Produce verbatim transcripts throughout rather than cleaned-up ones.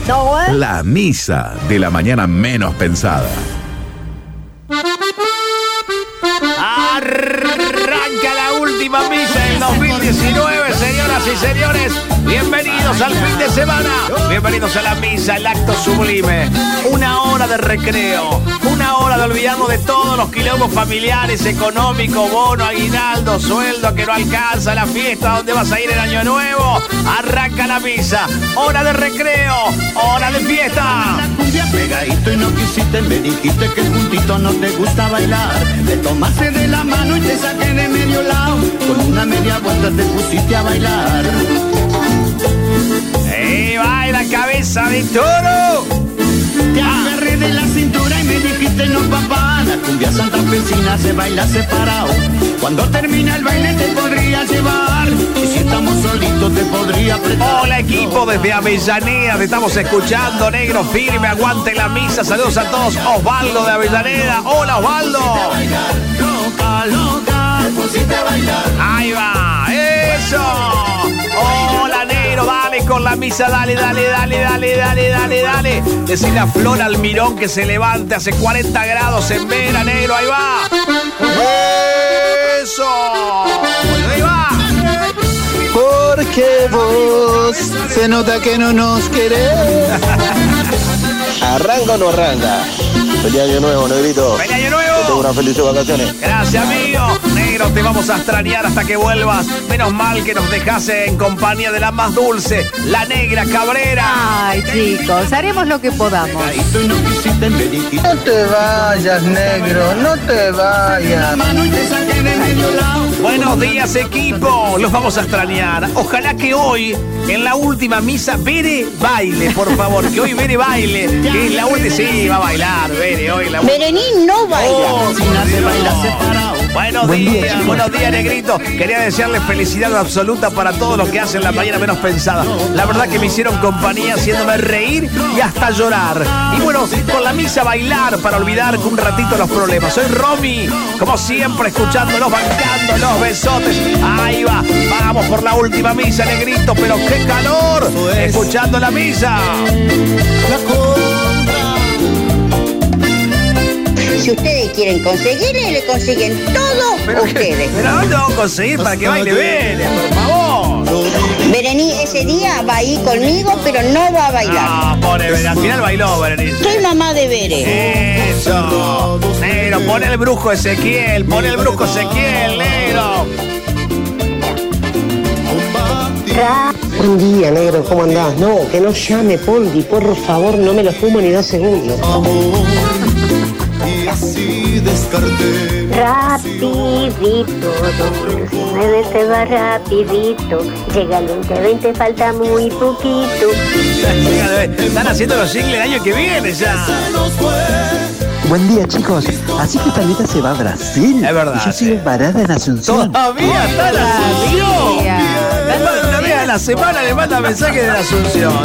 No, ¿eh? La misa de la mañana menos pensada. Arranca la última misa del dos mil diecinueve, señoras y señores. Bienvenidos al fin de semana. Bienvenidos a la misa, el acto sublime. Una hora de recreo. Una hora de olvidarnos de todos los quilombos familiares, económicos, bono, aguinaldo, sueldo que no alcanza, la fiesta, ¿dónde vas a ir el año nuevo? Arranca la misa. Hora de recreo. Hora de fiesta. Pegadito y no quisiste, me dijiste que juntito no te gusta bailar. Te tomaste de la mano y te saqué de medio lado. Con una media vuelta te pusiste a bailar. ¡Eh, baila cabeza de toro! Te agarré de la cintura y me dijiste no papá. La cumbia santafesina se baila separado. Cuando termina el baile te podría llevar. Y si estamos solitos te podría apretar. Hola equipo, desde Avellaneda te estamos escuchando, negro firme, aguante la misa, saludos a todos. Osvaldo de Avellaneda, hola Osvaldo. Loca, loca, te pusiste a bailar. Ahí va, eso. Hola negro, dale con la misa, dale, dale, dale, dale, dale, dale, dale. Decirle a Flor Almirón que se levante, hace cuarenta grados en Vera, negro, ahí va. Eso. Ahí va. Porque vos se nota que no nos querés. ¿Arranca o no arranca? Feliz año nuevo, negrito. ¡Feliz año nuevo! Que tengo unas felices vacaciones. Gracias, amigo. Negro, te vamos a extrañar hasta que vuelvas. Menos mal que nos dejase en compañía de la más dulce, la negra Cabrera. Ay, chicos, haremos lo que podamos. Pegadito y no quisiste, me dijiste. No te vayas, negro, no te vayas. Mano y te saqué de medio lado. Buenos días, equipo. Los vamos a extrañar. Ojalá que hoy, en la última misa, Bere baile, por favor. Que hoy Bere baile. Que es la última. Sí, va a bailar, Bere, hoy la última. Berenín no baila. Oh, Se baila separado. Buenos Buen día, días, chicos. buenos días, negrito. Quería desearles felicidad absoluta para todos los que hacen la mañana menos pensada. La verdad que me hicieron compañía haciéndome reír y hasta llorar. Y bueno, con la misa bailar para olvidar un ratito los problemas. Soy Romy, como siempre, escuchándolos, bancándolos, besotes. Ahí va, vamos por la última misa, negrito, pero qué calor. Escuchando la misa. Si ustedes quieren conseguirle, le consiguen todo Pero, ustedes. pero ¿dónde vamos a conseguir para que baile Bere, por favor? Berení ese día va a ir conmigo, pero no va a bailar. Ah, pobre Bere, al final bailó Berenice. Soy mamá de Bere. Eso, negro, pon el brujo Ezequiel, pon el brujo Ezequiel, negro. Buen día, negro, ¿cómo andás? No, que no llame, Pondi, por favor, no me lo fumo ni dos segundos. Y así descarté. Rapidito, dos mil diecinueve se va rapidito. Llega el veinte veinte, falta muy poquito. Están haciendo los singles el año que viene ya. Buen día, chicos. Así que Talita se va a Brasil. Es verdad, Y yo sigo sí. varada en Asunción. Todavía está la Asunción. Una vez a la semana le manda mensaje de la Asunción.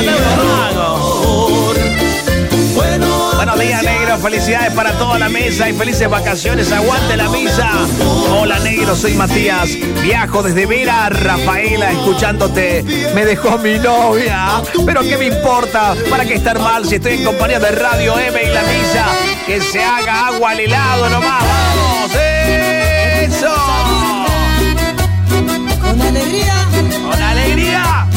Buenos días, negro. Felicidades para toda la mesa y felices vacaciones. Aguante la misa. Hola, negro. Soy Matías. Viajo desde Vera a Rafaela escuchándote. Me dejó mi novia. Pero ¿qué me importa? ¿Para qué estar mal si estoy en compañía de Radio M y la misa? Que se haga agua al helado nomás. ¡Vamos! ¡Eso! Con alegría. ¡Con alegría!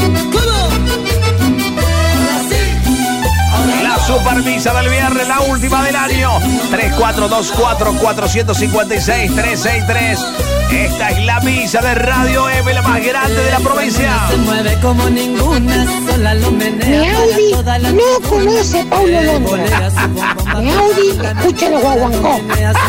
La supermisa del viernes, la última del año. tres cuatro dos cuatro, cuatro cinco seis, tres seis tres. Esta es la misa de Radio M, la más grande de la provincia. Se mueve como ninguna, sola lo menea. Mi Audi no conoce a Paulo Londra. Mi Audi escucha los guaguancó.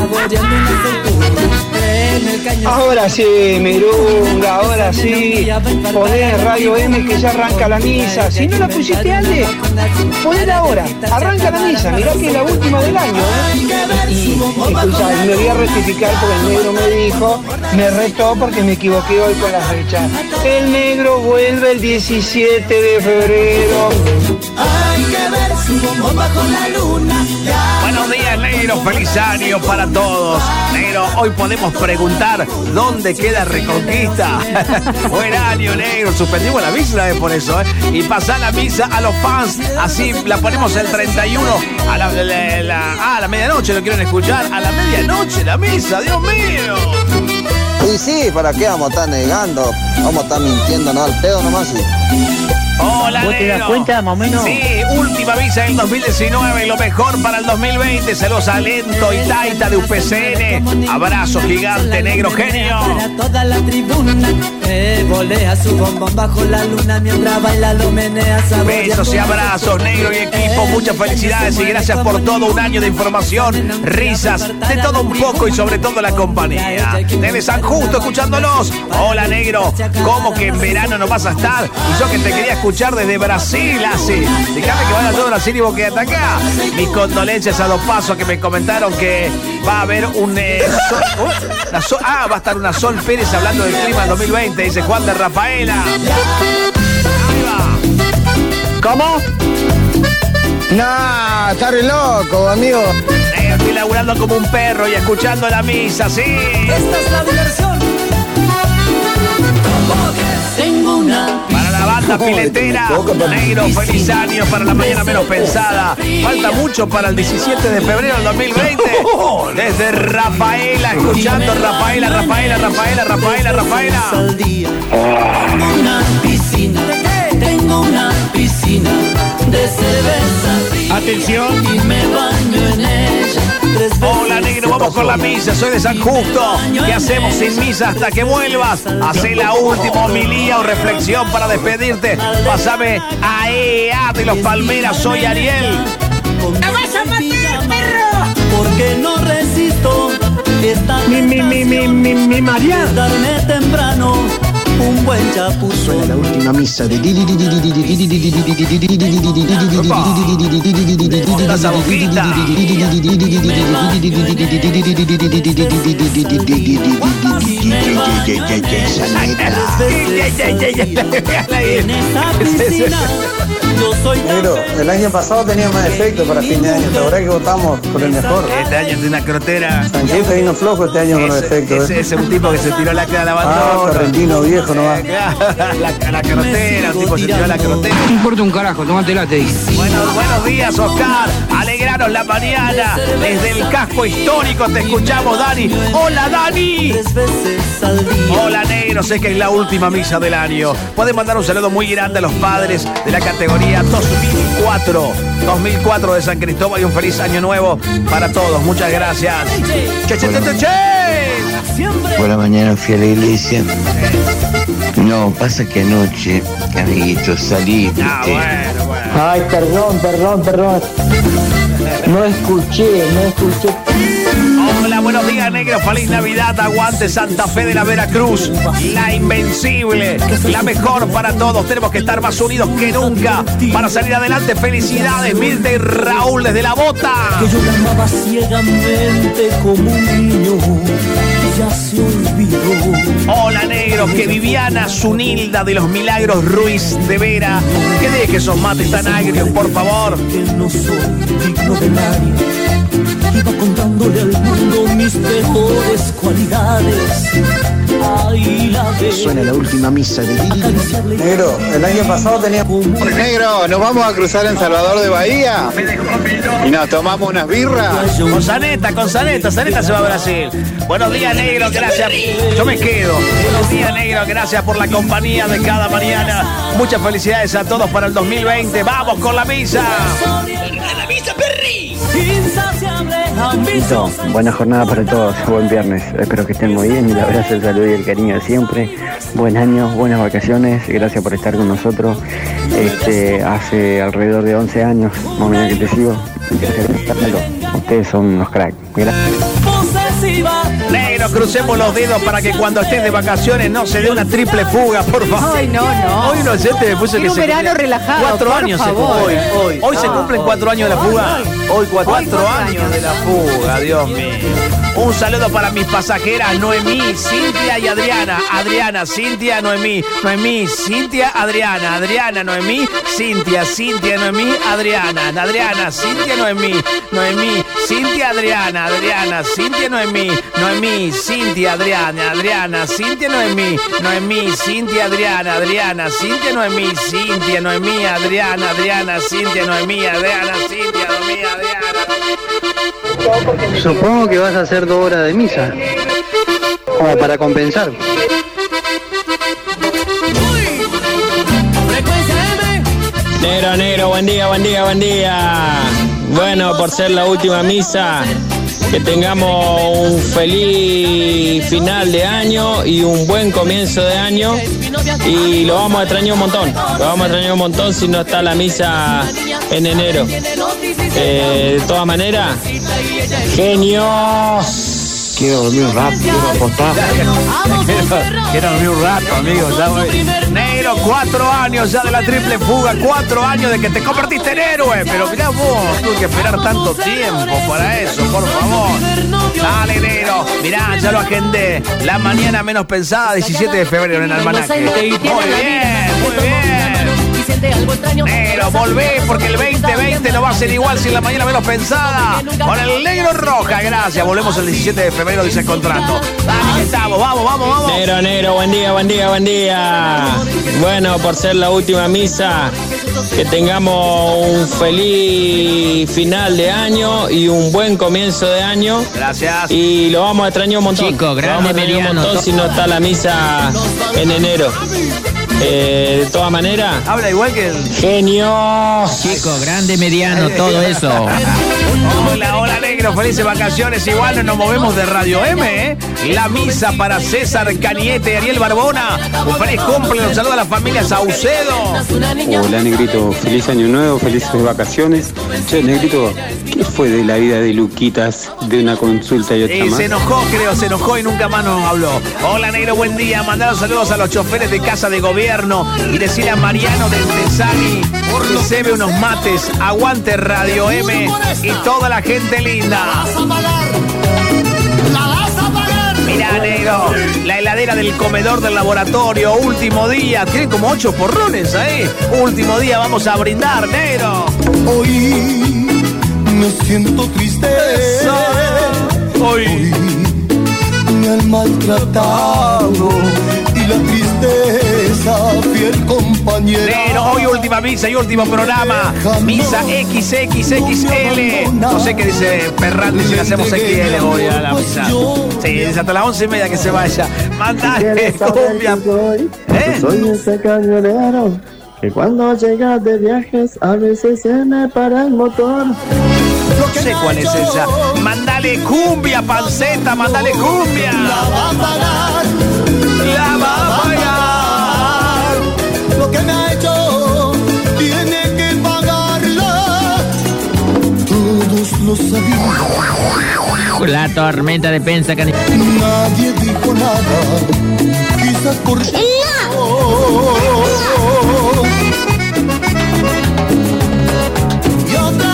Ahora sí, Mirunga, ahora sí. Poné Radio M que ya arranca la misa. Si no la pusiste antes, poné ahora. Arranca la misa, mirá que es la última del año. ¿eh? Y escuchá, me voy a rectificar porque el negro me dijo, me retó porque me equivoqué hoy con las fechas. El negro vuelve el diecisiete de febrero. Hay que ver su bombo bajo la luna. Buenos días, negro. feliz año para todos. Negro, hoy podemos preguntar dónde queda Reconquista. Buen año, negro. Suspendimos la misa por eso, ¿eh? Y pasar la misa a los fans. Así la ponemos el treinta y uno a la, la, la, ah, a la medianoche. ¿Lo quieren escuchar? A la medianoche la misa, Dios mío. Y sí, ¿para qué vamos a estar negando? Vamos a estar mintiendo, ¿no? Al pedo nomás. Y... Hola, ¿Vos te das negro. cuenta, más o menos? Sí, última misa del dos mil diecinueve, lo mejor para el dos mil veinte. Saludos a Lento y Taita de U P C N. Abrazo gigante, negro genio. Toda la tribuna eh, volea su bombón bajo la luna mientras baila lo menea. Besos y abrazos, negro y equipo. Muchas felicidades y gracias por todo un año de información, risas, de todo un poco y sobre todo la compañía. Desde San Justo escuchándonos. Hola, negro. ¿Cómo que en verano no vas a estar? Y yo que te quería escuchar desde Brasil, así. Déjame que vaya todo a Brasil y vos quedate acá. Mis condolencias a Dos Pasos que me comentaron que va a haber un... Eh, sol, uh, una sol, ah, va a estar una Sol Pérez hablando del clima del dos mil veinte, dice Juan de Rafaela. Ahí va. ¿Cómo? Nah, está re loco, amigo. Eh, estoy laburando como un perro y escuchando la misa, sí. Esta es la diversión. Tengo una... Para la banda piletera, negro, feliz año para la mañana menos pensada. Falta mucho para el diecisiete de febrero del dos mil veinte. Desde Rafaela, escuchando Rafaela, Rafaela, Rafaela, Rafaela, Rafaela. Tengo una piscina, tengo una piscina de cerveza fría. Atención. Y me baño en ella. Hola, negro, vamos con la misa. Soy de San Justo. ¿Qué hacemos sin misa hasta que vuelvas? Hacé la última homilía o reflexión para despedirte. Pásame a E A de los Palmeras. Soy Ariel. ¡La vas a matar, perro! Porque no resisto esta Mi, mi, mi, mi, mi, mi María. darme temprano un buen chapuzón. Suena la última misa de... Esa boquita. En esa piscina yo soy tan Negro, el año pasado tenía más efecto para fin de año. ¿Te acordás que votamos por el mejor? Este año es una crotera. Sanchito vino flojo este año con los Ese, efectos. ese ¿eh? es un tipo que se tiró la cara a la Ah, bandona. correntino viejo nomás. La, la crotera, un tipo se tiró la crotera. No importa un carajo, tomátela, te dije. Bueno, buenos días, Oscar. Alegraros la mañana. Desde el casco histórico te escuchamos, Dani. Hola, Dani. tres veces al día. Hola, negro. Sé que es la última misa del año. Pueden mandar un saludo muy grande a los padres de la categoría dos mil cuatro. dos mil cuatro de San Cristóbal y un feliz año nuevo para todos. Muchas gracias. Che, che, che, che, che. Por la mañana fui a la iglesia. No, pasa que anoche, amiguitos, salí. Ah, ¿viste? bueno, bueno. Ay, perdón, perdón, perdón. No escuché, no escuché. Hola, buenos días, negro. Feliz Navidad. Aguante Santa Fe de la Veracruz. La invencible. La mejor para todos. Tenemos que estar más unidos que nunca para salir adelante. Felicidades, Mirta y Raúl desde La Bota. Que yo la amaba ciegamente como un niño y ya se olvidó. Hola, negro. Que Viviana Zunilda de los Milagros Ruiz de Vera. Que deje esos mates tan agrios, por favor. Que no soy digno de nadie. Iba contándole al mundo mis mejores cualidades. Ay, la de Suena la última misa de... Negro, el año pasado teníamos... Negro, nos vamos a cruzar en Salvador de Bahía y nos tomamos unas birras. Con Zaneta, con Zaneta. Zaneta se va a Brasil. Buenos días, negro. Gracias. Yo me quedo. Buenos días, negro. Gracias por la compañía de cada mañana. Muchas felicidades a todos para el dos mil veinte. ¡Vamos con la misa! la misa, perri. Insaciable Listo, buena jornada para todos, buen viernes, espero que estén muy bien, el abrazo, el saludo y el cariño de siempre, buen año, buenas vacaciones, gracias por estar con nosotros, este, hace alrededor de once años, más o menos que te sigo, ustedes son unos cracks, gracias. posesiva, Negro, crucemos los dedos para que cuando estés de vacaciones no se dé una triple fuga, por favor. Ay, no, no. Hoy no sé, te puse Quiero que un se verano relajado, Cuatro por años favor. se cumple. Hoy, hoy. Hoy se cumplen cuatro años de la fuga. Hoy cuatro, Hoy cuatro años años. de la fuga, Dios mío. Un saludo para mis pasajeras, Noemí, Cintia y Adriana. Adriana, Cintia, Noemí. Noemí, Cintia, Adriana. Adriana, Noemí, Cintia. Cintia, Noemí, Adriana. Adriana, Cintia, Noemí. Noemí, Cintia, Adriana. Adriana, Cintia, Noemí. Noemí, Cintia, Adriana. Adriana, Cintia, Noemí. Noemí, Cintia, Adriana. Adriana, Cintia, Noemí. Cintia, Noemí, Adriana. Adriana, Cintia, Noemí. Adriana, Cintia, Noemí, Adriana. Supongo que vas a hacer dos horas de misa, como para compensar. Negro, negro, buen día, buen día, buen día. Bueno, por ser la última misa, que tengamos un feliz final de año y un buen comienzo de año. Y lo vamos a extrañar un montón, lo vamos a extrañar un montón si no está la misa en enero. Eh, de todas maneras, genios. Quiero dormir un rato, quiero apostar. Quiero, quiero dormir un rato, amigo. Ya voy. Negro, cuatro años ya de la triple fuga, cuatro años de que te convertiste en héroe. Pero mirá vos, tuve que esperar tanto tiempo para eso, por favor. Dale, negro. Mirá, ya lo agendé. La mañana menos pensada, diecisiete de febrero en el almanaque. Muy bien, muy bien. Negro, volvé porque el veinte veinte no va a ser igual sin la mañana menos pensada. Con el negro roja, gracias. Volvemos el diecisiete de febrero, dice el contrato. Dale, que estamos, vamos, vamos, vamos. Negro, negro, buen día, buen día, buen día. Bueno, por ser la última misa, que tengamos un feliz final de año y un buen comienzo de año. Gracias. Y lo vamos a extrañar un montón. Chico, grande, lo vamos a extrañar un mediano, montón to- si no está la misa en enero. Eh, de todas maneras, habla igual que el genios. Chico, grande, mediano, todo eso. Hola, hola, negro, felices vacaciones. Igual no nos movemos de Radio M, ¿eh? La misa para César Caniete y Ariel Barbona. Un feliz cumple, un saludo a la familia Saucedo. Hola, Negrito, feliz año nuevo, felices vacaciones. Che, Negrito, ¿qué fue de la vida de Luquitas de una consulta y otra Y más? se enojó, creo, se enojó y nunca más nos habló. Hola, negro, buen día. Mandar saludos a los choferes de Casa de Gobierno y decirle a Mariano del Tesani que se ve unos mates. Aguante Radio M y toda la gente linda. Mirá, negro, la heladera del comedor del laboratorio, último día. Tienen como ocho porrones ahí. Último día, vamos a brindar, negro. Hoy me siento triste. Hoy. Hoy me han maltratado y la tristeza, fiel compañera. Negro, hoy última misa y último programa. Misa equis equis equis ele. No sé qué dice Ferrandi si le hacemos equis ele hoy a la misa. Sí, dice hasta las once y media que se vaya. Mandale cumbia. ¿Eh? Soy ese camionero que cuando llegas de viajes a veces se me para el motor. No sé cuál es esa. Mandale cumbia, panceta, mandale cumbia. La va a pagar, la va a pagar. Lo que me ha hecho tiene que pagarla. Todos lo sabían. La tormenta de pensa, cani. Nadie dijo nada. Quizás por y otra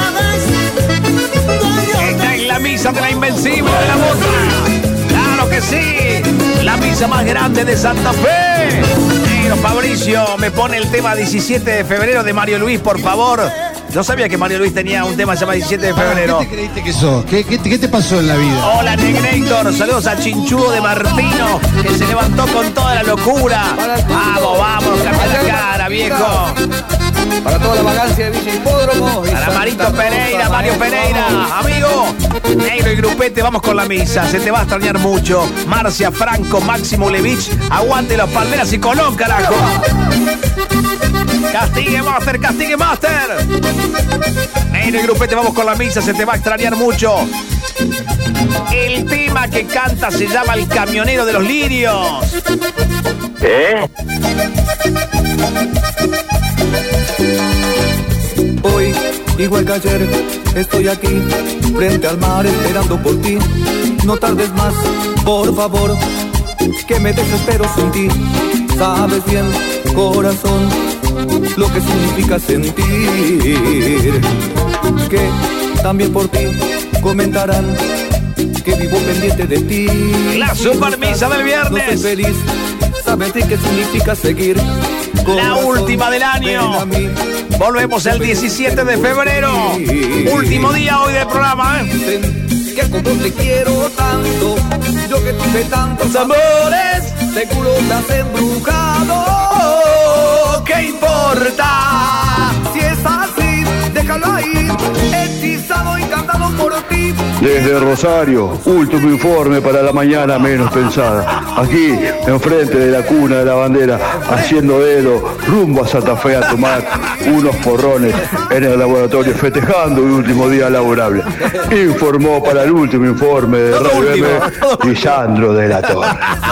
vez está en la misa de la Invencible de la Boca. Claro que sí. La misa más grande de Santa Fe. Negro Fabricio me pone el tema diecisiete de febrero de Mario Luis, por favor. No sabía que Mario Luis tenía un tema llamado diecisiete de febrero. ¿Qué te creíste que sos? ¿Qué, qué, qué te pasó en la vida? Hola, Negrator. Saludos a Chinchudo de Martino, que se levantó con toda la locura. Vamos, vamos, cambia la cara, viejo. Para toda la vagancia de Villa Hipódromo. Para Marito Pereira, Mario Pereira, amigo. Negro y Grupete, vamos con la misa. Se te va a extrañar mucho. Marcia, Franco, Máximo Levich. Aguante los Palmeras y Colón, carajo. Castigue Master, castigue Master. Negro y Grupete, vamos con la misa. Se te va a extrañar mucho. El tema que canta se llama El Camionero de los Lirios. ¿Eh? Hoy igual que ayer, estoy aquí, frente al mar, esperando por ti. No tardes más, por favor, que me desespero sin ti. Sabes bien, corazón, lo que significa sentir. Que también por ti comentarán que vivo pendiente de ti. La supermisa del viernes. No soy feliz, sabes qué significa seguir. La última del año. Volvemos el diecisiete de febrero. Último día hoy del programa, ¿eh? Que como te quiero tanto, yo que tuve tantos amores, seguro te has embrujado. ¿Qué importa? Si es así, déjalo ahí, hechizado y cantado por ti. Desde Rosario, último informe para la mañana menos pensada. Aquí, enfrente de la cuna de la bandera, haciendo dedo, rumbo a Santa Fe a tomar unos porrones en el laboratorio, festejando el último día laborable. Informó para el último informe de Radio M, Lisandro de la Torre.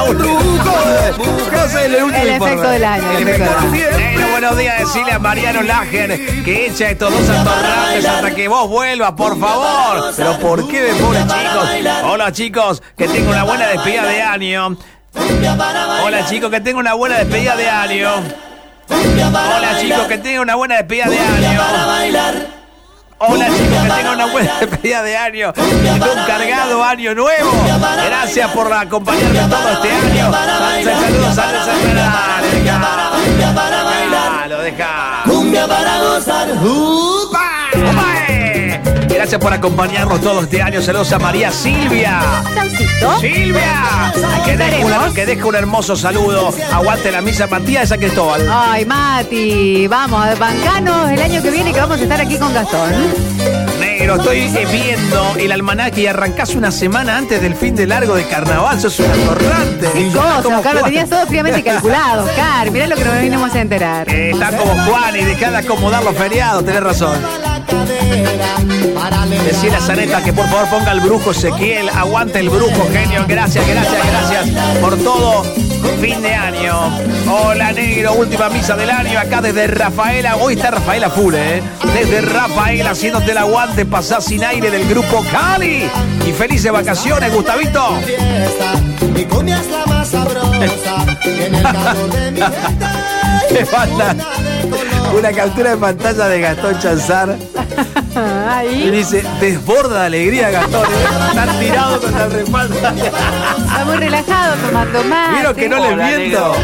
El, el efecto del año. El efecto del año. Bueno, buenos días, decirle a Mariano Lager que echa estos dos atorrantes hasta que vos vuelvas, por favor. Pero ¿por qué me pone, chicos? Hola, chicos, que tengo una buena despedida de año. Hola, chicos, que tengo una buena despedida de año. Hola, chicos, que tengo una buena despedida de año. Hola, chicos, que tengan una buena despedida de año. Un cargado año nuevo. Gracias por acompañarme todo este año. Saludos, saludos, saludos. Lo deja. Cumbia para gozar. Gracias por acompañarnos todo este año. Saludos a María Silvia. ¿Sancito? Silvia. Que deja, una, que deja un hermoso saludo. Aguante la misa, Matías de San Cristóbal. Ay, Mati, vamos, bancanos el año que viene que vamos a estar aquí con Gastón. Negro, estoy viendo el almanaque y arrancás una semana antes del fin de largo de carnaval. Sos un atorrante. ¿Qué cosa, Oscar? Lo tenías todo fríamente calculado, Oscar. Mirá lo que nos vinimos a enterar. Eh, está como Juan y dejá de acomodar los feriados, tenés razón. Decirle a Zaneta que por favor ponga el brujo Ezequiel. Aguante el brujo, genio. Gracias, gracias, gracias por todo. Fin de año. Hola, negro. Última misa del año. Acá desde Rafaela. Hoy está Rafaela full, ¿eh? Desde Rafaela haciéndote el aguante. Pasá sin aire del grupo Cali. Y felices vacaciones, Gustavito. Mi cumbia es la más sabrosa. En el calor de mi Me falta una captura de pantalla de Gastón Chanzar. Ahí. Y dice, desborda de alegría, Gastón. ¿eh? Están tirados contra el respaldo. Está muy relajado tomando más. Vieron que no les miento.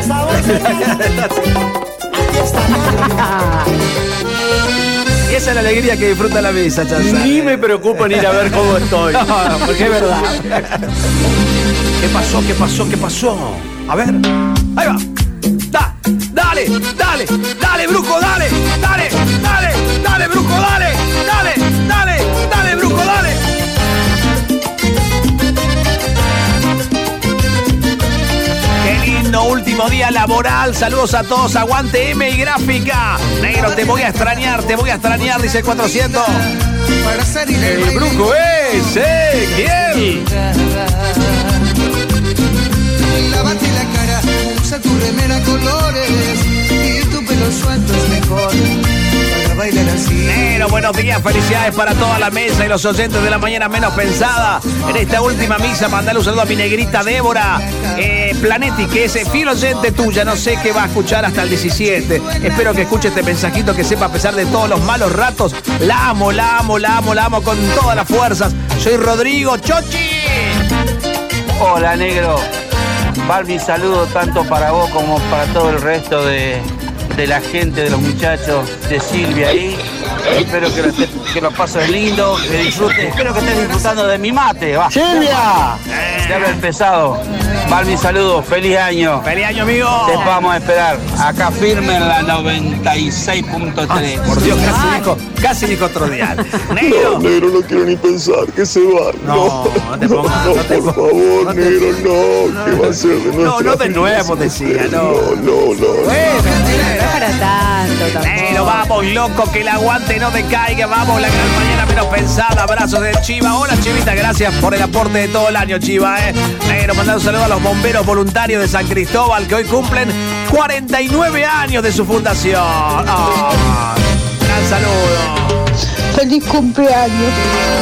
Y esa es la alegría que disfruta la misa, Chanzar. Ni me preocupo en ir a ver cómo estoy. No, porque es verdad. ¿Qué pasó? ¿Qué pasó? ¿Qué pasó? A ver. Ahí va. Da, dale, dale, dale, brujo, dale, dale, dale, dale, brujo, dale, dale, dale, dale, brujo, dale. Qué lindo último día laboral. Saludos a todos. Aguante M y Gráfica. Negro, te voy a extrañar, te voy a extrañar, dice el cuatrocientos. El brujo es, ¿eh? ¿Quién? Lávate la cara, usa tu remera colores y tu pelo suelto es mejor para bailar así. Pero buenos días, felicidades para toda la mesa y los oyentes de la mañana menos pensada. En esta última misa, mandale un saludo a mi negrita Débora eh, Planetti, que es fiel oyente tuya. No sé qué va a escuchar hasta el diecisiete. Espero que escuche este mensajito, que sepa, a pesar de todos los malos ratos, la amo, la amo, la amo, la amo con todas las fuerzas. Soy Rodrigo Chochi. Hola, negro. Barbie, saludo tanto para vos como para todo el resto de, de la gente, de los muchachos, de Silvia ahí. Espero que lo, que lo pases lindo, que disfrutes. Espero que estés disfrutando de mi mate. Va. ¡Silvia! De haber empezado. Barbie, saludos. Feliz año. Feliz año, amigo. Te vamos a esperar. Acá firme en la noventa y seis punto tres. Ah, por Dios, casi dijo, casi dijo otro día. Negro. No, negro, no quiero ni pensar que se va. No, no, no te pongas. No, no te por favor, no te, negro, no. no. ¿Qué va a ser de nuestra No, no de nuevo, decía, no. No, no, no. Bueno, no es para tanto tampoco. Negro, vamos, loco, que el aguante no decaiga. Vamos, la gran mañana menos pensada. Abrazos de Chiva. Hola, Chivita, gracias por el aporte de todo el año, Chiva, eh. Negro, mandar un saludo a los bomberos voluntarios de San Cristóbal, que hoy cumplen cuarenta y nueve años de su fundación. Oh, gran saludo. Feliz cumpleaños.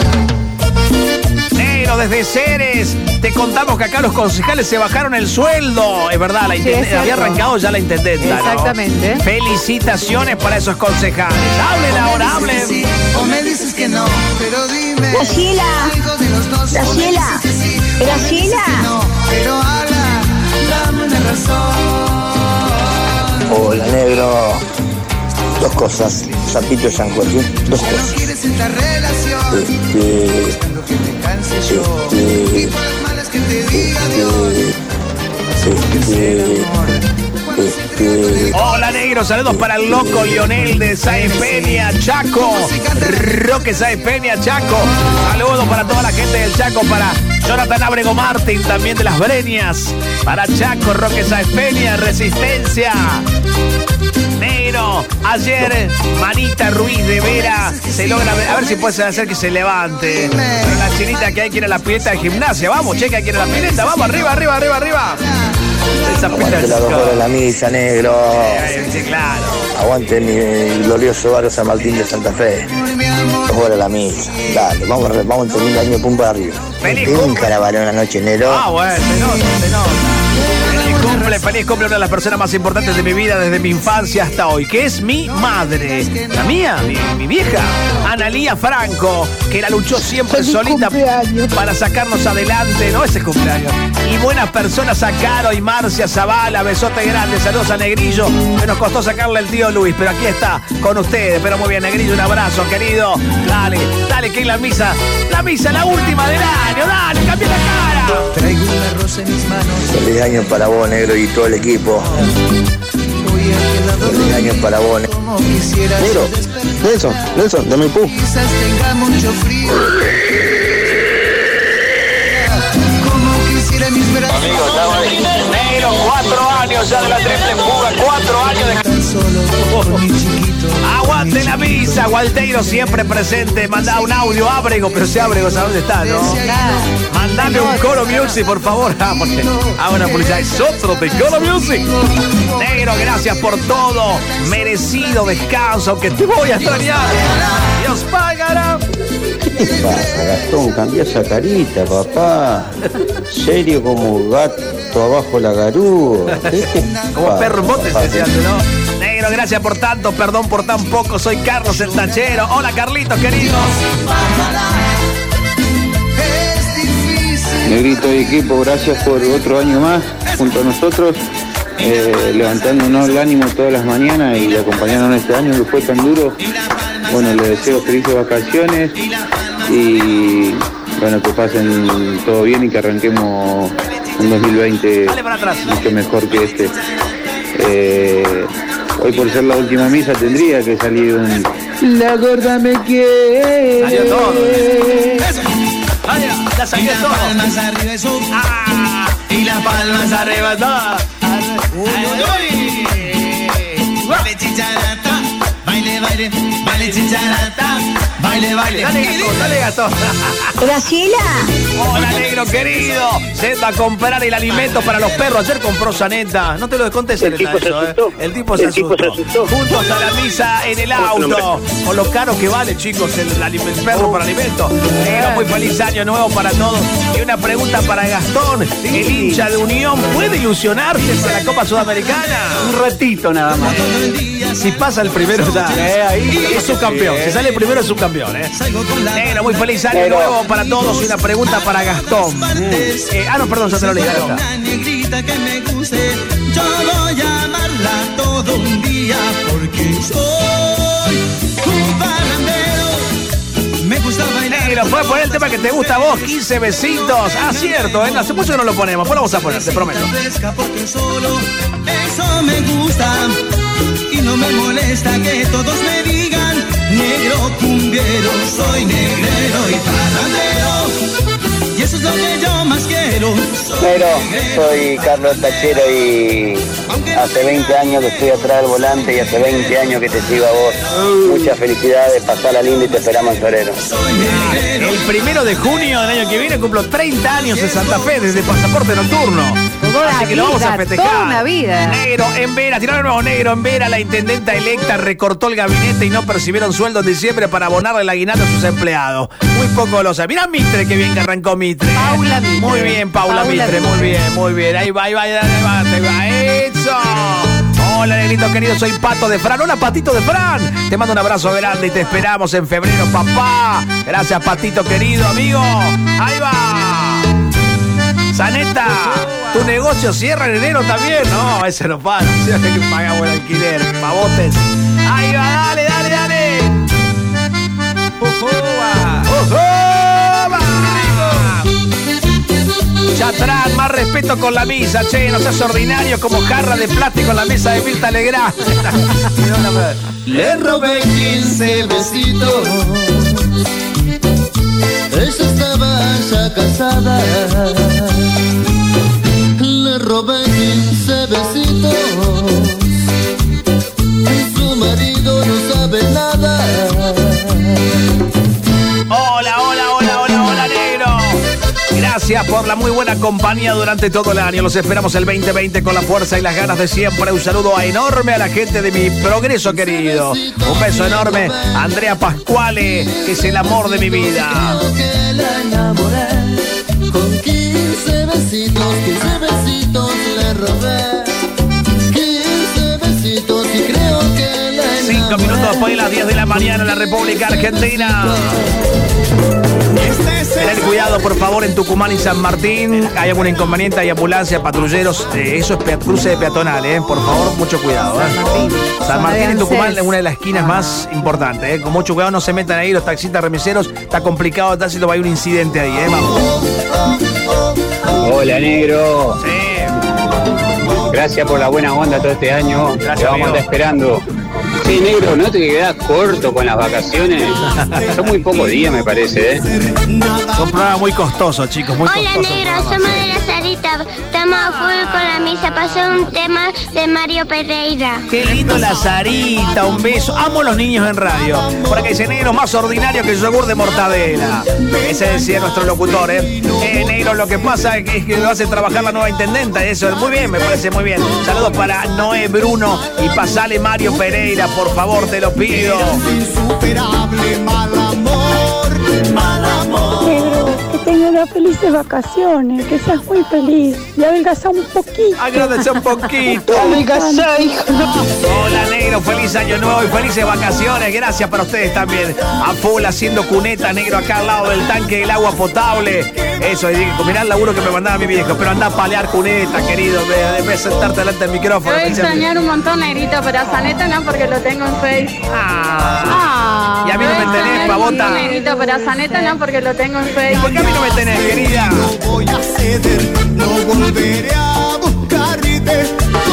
Negro, desde Ceres, te contamos que acá los concejales se bajaron el sueldo. Es verdad, la Sí, intendenta, es había cierto. arrancado ya la intendenta, ¿no? Exactamente. Felicitaciones para esos concejales. Hablen ahora, hablen. O me dices que no, pero dime. Graciela. Algo de los dos. Graciela. O me dices que sí, o me Graciela. dices que no, pero habla, dame una razón. Hola, negro. Dos cosas. Zapito San Jorge. Dos No cosas. quieres esta relación. Este. Buscando que te canse yo. Este. Y por las malas que te diga Dios. Este. Este. Hola, negro, saludos para el loco Lionel de Sáenz Peña, Chaco. Roque Sáenz Peña, Chaco. Saludos para toda la gente del Chaco, para Jonathan Abrego Martín, también de las Breñas. Para Chaco, Roque Sáenz Peña, Resistencia. Negro, ayer Manita Ruiz de Vera se logra ver, a ver si puede hacer que se levante. Pero la chinita que hay que ir a la pileta de gimnasia. Vamos, checa, hay que ir a la pileta. Vamos, arriba, arriba, arriba, arriba. Esa pileta Aguante las dos horas de la misa, negro. Sí, claro. Aguante mi glorioso barrio San Martín de Santa Fe. Dos horas de la misa. Dale, vamos, vamos a terminar el año pum para arriba. Feliz Un cumple. carabalón una noche, negro. Ah, bueno, se nota, se nota. Feliz cumple, feliz cumple, una de las personas más importantes de mi vida desde mi infancia hasta hoy, que es mi madre, la mía, mi, mi vieja, Analía Franco, que la luchó siempre Feliz solita cumpleaños. para sacarnos adelante, no ese cumpleaños. Y buenas personas a Caro y Marcia Zavala, besote grande, saludos a Negrillo, que nos costó sacarle el tío Luis, pero aquí está con ustedes, pero muy bien, Negrillo, un abrazo, querido. Dale, dale, que es la misa, la misa, la última del año, dale, cambia la cara. Traigo una rosa en mis manos. Feliz año para vos, negro, y todo el equipo. Voy a aquel lado Feliz año para vos, negro. como quisieras Negro, Nelson, Nelson, dame el pu. quizás tenga mucho frío. Como quisiera mis brazos. Negro, cuatro años ya de la triple fuga, cuatro años de... Tan solo con mi chiquito. Aguante la misa, Gualteiro siempre presente. Manda un audio, Ábrego, pero si Ábrego, ¿sabes dónde está, no? Mandame un Coro Music, por favor. Ah, porque, ah, bueno, policía, es otro de Coro Music. Negro, gracias por todo. Merecido descanso, aunque te voy a extrañar. Dios pagará. ¿Qué te pasa, Gastón? Cambia esa carita, papá. Serio como gato abajo la garúa. ¿Qué te Como pasa, perro en bote, se papá? decía antes, ¿no? Negro, gracias por tanto, perdón por tan poco. Soy Carlos el Tachero. Hola, Carlitos, querido. Es difícil. Negrito y equipo, gracias por otro año más junto a nosotros, eh, levantándonos el ánimo todas las mañanas y acompañándonos este año que fue tan duro. Bueno, les deseo felices vacaciones y bueno, que pasen todo bien y que arranquemos un dos mil veinte Dale para atrás. mucho mejor que este. Eh, hoy por ser la última misa tendría que salir un... La gorda me quiere. Salió todo. Ah, ya, ya salió todo. Palmas arriba eso. Ah, y las palmas arriba todas. Baile chicharata, baile, baile, baile chicharata, baile, baile. Dale, gato, dale, gato. Graciela. Hola, negro querido. Yendo a comprar el alimento para los perros. Ayer compró Saneta. No te lo desconté, Saneta. tipo se eso, asustó. ¿eh? El tipo se El tipo asustó. se asustó. Juntos a la misa en el auto. Con lo caro que vale, chicos, el, alime- el perro para alimento. Negro, muy feliz año nuevo para todos. Y una pregunta para Gastón. ¿El hincha de Unión puede ilusionarse para la Copa Sudamericana? Un ratito nada más. Si pasa el primero ya, Eh, ahí. es subcampeón. Si sale el primero es subcampeón, ¿eh? Negro, muy feliz año Negro. nuevo para todos. Y una pregunta para Gastón. Eh, ah, no, perdón, ya te lo leí. acá está. Una negrita que me guste, yo voy a amarla todo un día porque soy un barrandero. Me gusta bailar. Negro, puedes poner el tema que te gusta a vos, quince besitos. Ah, cierto, ¿eh? Hace mucho que no lo ponemos, pues lo vamos a poner, te prometo. Fresca porque solo eso me gusta y no me molesta que todos me digan negro cumbiero, soy negrero y parrandero y eso es lo que yo más quiero. Pero soy Carlos Tachero y hace veinte años que estoy atrás del volante y hace veinte años que te sigo a vos. Muchas felicidades, pasala linda y te esperamos en febrero. El primero de junio del año que viene cumplo treinta años en Santa Fe desde Pasaporte Nocturno. Así que lo vamos a festejar. Toda una vida. Negro en Vera, tiraron nuevo negro en Vera. La intendenta electa recortó el gabinete y no percibieron sueldo en diciembre para abonarle el aguinaldo a sus empleados. Muy poco lo sabe. Mirá Mitre, que bien que arrancó Mitre. Paula Mitre. Muy bien, Paula, Paula Mitre, Mitre. muy bien, muy bien. Ahí va, ahí va, ahí va, ahí va, ahí va. ¡Eso! Hola, negrito querido, soy Pato de Fran. Hola, Patito de Fran. Te mando un abrazo grande y te esperamos en febrero, papá. Gracias, Patito querido, amigo. Ahí va. Zaneta, ¿tu negocio cierra en enero también? No, ese no para. Si no hay que pagar buen alquiler, pavotes. Ahí va, dale, dale, dale. ¡Ojoba! ¡Ojoba! Ya atrás, más respeto con la misa, che, no seas ordinario como jarra de plástico en la mesa de Mirta Legrand. Le robé quince besitos. Ella estaba ya casada. Le robé quince besitos. Su marido no sabe nada. Hola, hola, hola, hola, hola, negro. Gracias por la muy buena compañía durante todo el año. Los esperamos el veinte veinte con la fuerza y las ganas de siempre. Un saludo enorme a la gente de Mi Progreso querido. Un beso enorme a Andrea Pascuale, que es el amor de mi vida. Que la enamoré con quince besitos, quince besitos le robé. quince besitos y creo que la enamoré. Cinco minutos después de las diez de la mañana en la República Argentina. Tener cuidado, por favor, en Tucumán y San Martín. Hay algún inconveniente, hay ambulancia, patrulleros. Eh, eso es pe- cruce de peatonal, eh. Por favor, mucho cuidado. Eh. San Martín y Tucumán es una de las esquinas más importantes. Eh. Con mucho cuidado, no se metan ahí los taxistas remiseros. Está complicado el tránsito, hay un incidente ahí. Eh. Vamos. Hola, negro. Sí. Gracias por la buena onda todo este año. Gracias, Te vamos a amigo. estar esperando. Sí, negro, ¿no te quedas corto con las vacaciones? Son muy pocos días, me parece, ¿eh? Son programas muy costosos, chicos, muy Hola, costosos. negro, somos de la Sarita. Estamos a full con la misa. Pasó un tema de Mario Pereira. Qué lindo la Sarita, un beso. Amo a los niños en radio. Por acá dice negro más ordinario que el yogur de mortadela. Ese decía nuestro locutor, ¿eh? Eh, negro, lo que pasa es que, es que lo hace trabajar la nueva intendenta. Eso es muy bien, me parece muy bien. Saludos para Noé Bruno y pasale Mario Pereira, por favor, te lo pido. Insuperable, mal amor, mal amor. Negro, que tengas unas felices vacaciones, que seas muy feliz y adelgaza un poquito. Agradece un poquito. Adelgaza, hijo. Hola, negro, feliz año nuevo y felices vacaciones. Gracias para ustedes también. A full haciendo cuneta, negro, acá al lado del tanque del agua potable. Eso, y mirá el laburo que me mandaba mi viejo. Pero anda a palear cuneta, querido. Debes sentarte delante del micrófono. Te voy a extrañar un montón, negrito, pero a Zaneta no, porque lo tengo en Face. Ah. Y a mí no me tenés, pavota. Negrito, pero a Zaneta no, porque lo tengo en Face. ¿Por qué a mí no me tenés, querida? No voy a ceder, no volveré a buscarte.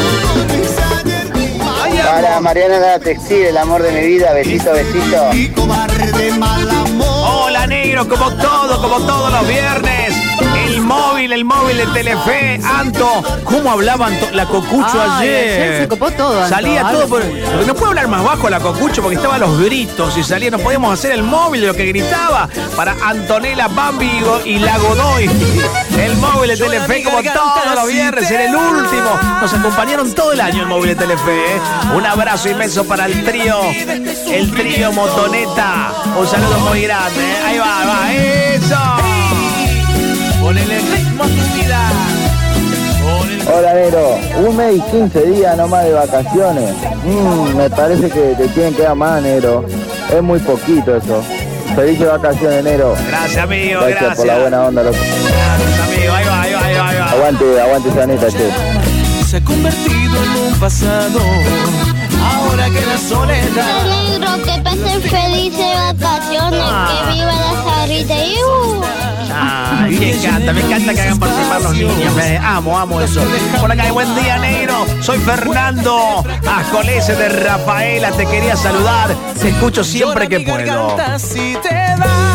Para Mariana de la Textil, el amor de mi vida, besito, besito. Cobarde, mal amor. Hola, negro, como todo, como todos los viernes. El móvil, el móvil de Telefe. Anto, ¿cómo hablaba Anto, la Cocucho Ay, ayer? ayer se copó todo, Anto. Salía Algo todo. Por, así. no puedo hablar más bajo la Cocucho porque estaban los gritos y salía. No podíamos hacer el móvil de lo que gritaba para Antonella Bambi y la Godoy. El móvil de Telefe, como todos los viernes, en el último. Nos acompañaron todo el año el móvil de Telefe. ¿eh? Un abrazo inmenso para el trío, el trío Motoneta. Un saludo muy grande. ¿eh? Ahí va, va, eso. Ponele ritmo a tu vida. Hola, Nero. Un mes y quince días nomás de vacaciones. Mm, me parece que te tienen que dar más, Nero. Es muy poquito eso. Felices vacaciones, Nero. Gracias, amigo, Gracias, gracias. por la buena onda, loco. Gracias, amigo. Ahí va, ahí va, ahí va, ahí va. Aguante, aguante esa neta, che. Se ha convertido en un pasado. Ahora que la soledad. Negro, que pasen felices vacaciones. Que viva la Sarita. ¡Iu! Ah, me encanta, me encanta que hagan participar los niños. Me amo, amo eso. Por acá, buen día, negro. Soy Fernando Ascolese de Rafaela. Te quería saludar. Te escucho siempre que puedo. Si te vas.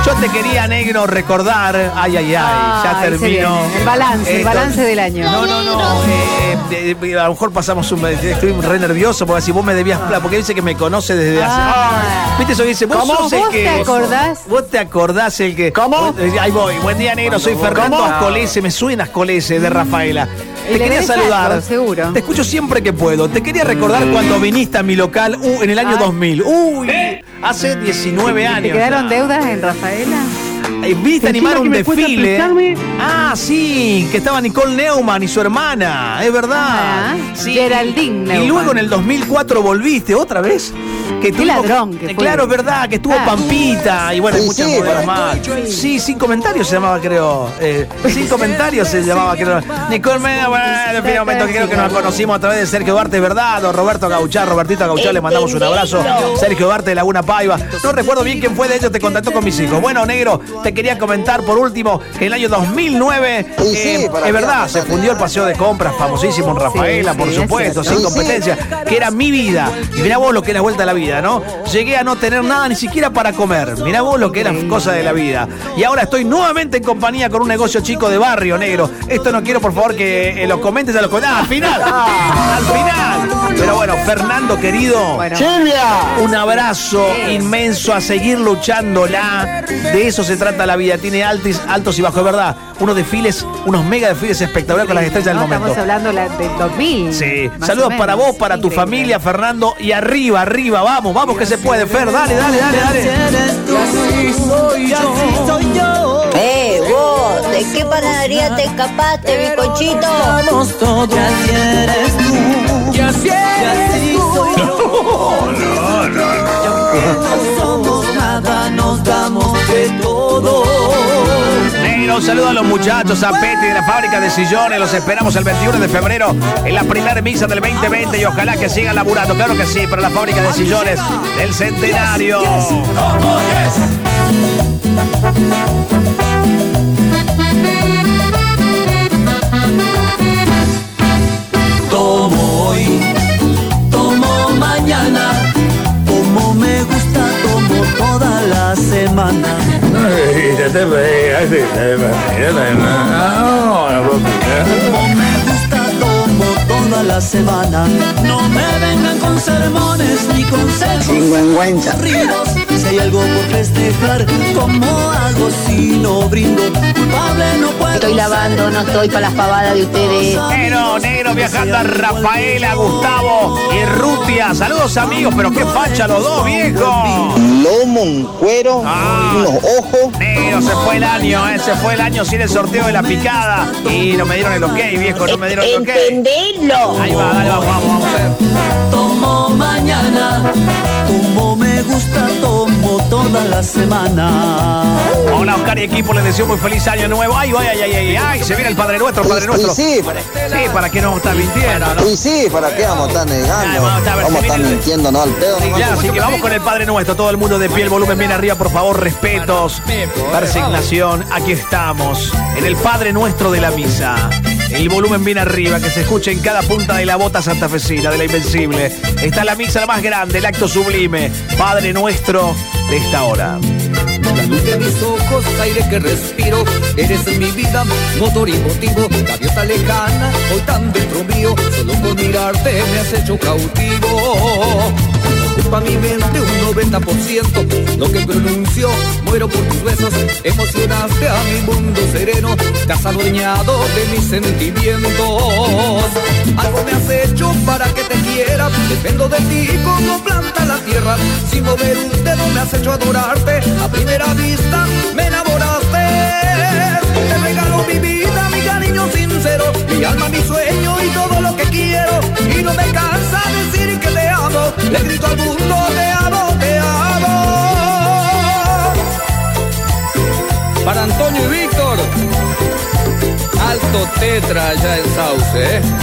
Yo te quería, negro, recordar. Ay, ay, ay, ya Ay, se termino. viene. El balance, el Eh, balance del año. No, no, no. eh, eh, eh, a lo mejor pasamos un. Estoy re nervioso porque si vos me debías plata. Porque dice que me conoce desde hace. Ah. ¿Viste eso que dice? Vos ¿Cómo? sos el ¿Vos que. te acordás? Vos te acordás el que. ¿Cómo? Ahí voy. Buen día, negro. Soy Fernando ¿Cómo? Ascolese. Me suena Ascolese de Rafaela. Y Te le quería debes saludar. algo, seguro. Te escucho siempre que puedo. Te quería recordar cuando viniste a mi local uh, en el año Ah. dos mil. Uy, hace diecinueve años. ¿Te quedaron ya. deudas en Rafaela? Eh, Viniste a animar Encima un que me cuesta desfile. explicarme. Ah, sí, que estaba Nicole Neumann y su hermana, es verdad. Ah, Sí. Geraldine Y Neumann. luego en el dos mil cuatro volviste otra vez. Que Qué ladrón que eh, fue. Claro, es verdad, que estuvo Ah. Pampita y bueno, Sí, muchas sí, modelos para- más. Sí, sin comentarios se llamaba, creo. Eh, sin comentarios se llamaba, creo. Nicole Neumann, en fin, un momento que creo que nos conocimos a través de Sergio Duarte, es verdad. O Roberto Gauchar, Robertito Gauchar, le mandamos un abrazo. Sergio Duarte de Laguna Paiva. No recuerdo bien quién fue de ellos, te contactó con mis hijos. Bueno, negro, te quería comentar por último que en el año dos mil nueve, Sí, sí, eh, para es qué verdad, vamos a se fundió el paseo de compras famosísimo en Rafaela, Sí, por sí, es supuesto, cierto. sin Sí, sí. competencia, que era mi vida. Y mirá vos lo que es la vuelta a la vida, ¿no? Llegué a no tener nada ni siquiera para comer. Mirá vos lo que eran cosas de la vida. Y ahora estoy nuevamente en compañía con un negocio chico de barrio, negro. Esto no quiero, por favor, que eh, lo comentes a los ah, al final. Al final. Pero bueno, Fernando, querido. Silvia. Un abrazo inmenso a seguir luchándola. De eso se trata la vida. Tiene altos, altos y bajos, de verdad. Unos desfiles, unos mega desfiles espectaculares con las estrellas del No, momento. estamos hablando la- del dos mil. Sí, más saludos o menos. para vos, para tu Increíble. familia, Fernando. Y arriba, arriba, vamos, vamos que se puede, Fer. Dale, dale, dale, dale. Eh, vos, ¿de qué panadería te escapaste, bizcochito? Somos todos. Y así eres tú. Y así eres tú. No, no, no. No somos nada, nos damos de todo. Negro, un saludo a los muchachos, a Petty de la fábrica de sillones. Los esperamos el veintiuno de febrero en la primera misa del veinte veinte y ojalá que sigan laburando. Claro que sí, para la fábrica de sillones del centenario. Tomo hoy, tomo mañana, como me gusta, tomo toda la semana. Como me gusta, tomo toda la semana. No me vengan con sermones ni consejos. Sinvergüenza. Ríos, si hay algo por festejar, ¿cómo hago si no brindo? Culpable no puedo. Estoy lavando, no estoy para las pavadas de ustedes. Negro, negro, viajando a Rafaela, Gustavo y Rutia. Saludos, amigos, pero qué facha los dos, viejo. Lomo, un cuero, unos ojos. Negro, se fue el año, eh, se fue el año sin el sorteo de la picada. Y no me dieron el ok, viejo, no me dieron el ok. Entendelo. Ahí va, dale, vamos, vamos, vamos a ver. Tomo mañana, como me gusta, tomo toda la semana. Hola, Oscar y equipo, les deseo muy feliz año nuevo. Ay, ay, ay, ay, ay, ay, se viene el Padre Nuestro, Padre Y- Nuestro. y sí. Sí, ¿para qué no estar mintiendo, no? Y sí, ¿para qué vamos a estar negando? Ay, vamos a estar- Vamos a estar mintiendo, ¿no? Al pedo. Sí, nomás. claro, así que vamos con el Padre Nuestro, todo el mundo de pie, el volumen bien arriba, por favor, respetos, persignación, aquí estamos, en el Padre Nuestro de la misa, el volumen bien arriba, que se escuche en cada punta de la bota santafesina, de la Invencible, está la misa la más grande, el acto sublime, Padre Nuestro de esta hora. La luz de mis ojos, aire que respiro, eres en mi vida, motor y motivo, la diosa lejana, hoy tan dentro mío, solo con mirarte me has hecho cautivo. Ocupa mi mente un noventa por ciento, lo que pronuncio, muero por tus besos, emocionaste a mi mundo sereno, te has adueñado de mis sentimientos. Algo me has hecho para que te quiera, dependo de ti como planta la tierra, sin mover un dedo me has hecho adorarte, a primera vista me enamoraste. Te regalo mi vida, mi cariño sincero, mi alma, mi sueño y todo lo que quiero, y no me cansa decir que te amo, le grito al mundo te amo, te amo. Para Antonio y Víctor, alto tetra allá en Sauce, ¿eh?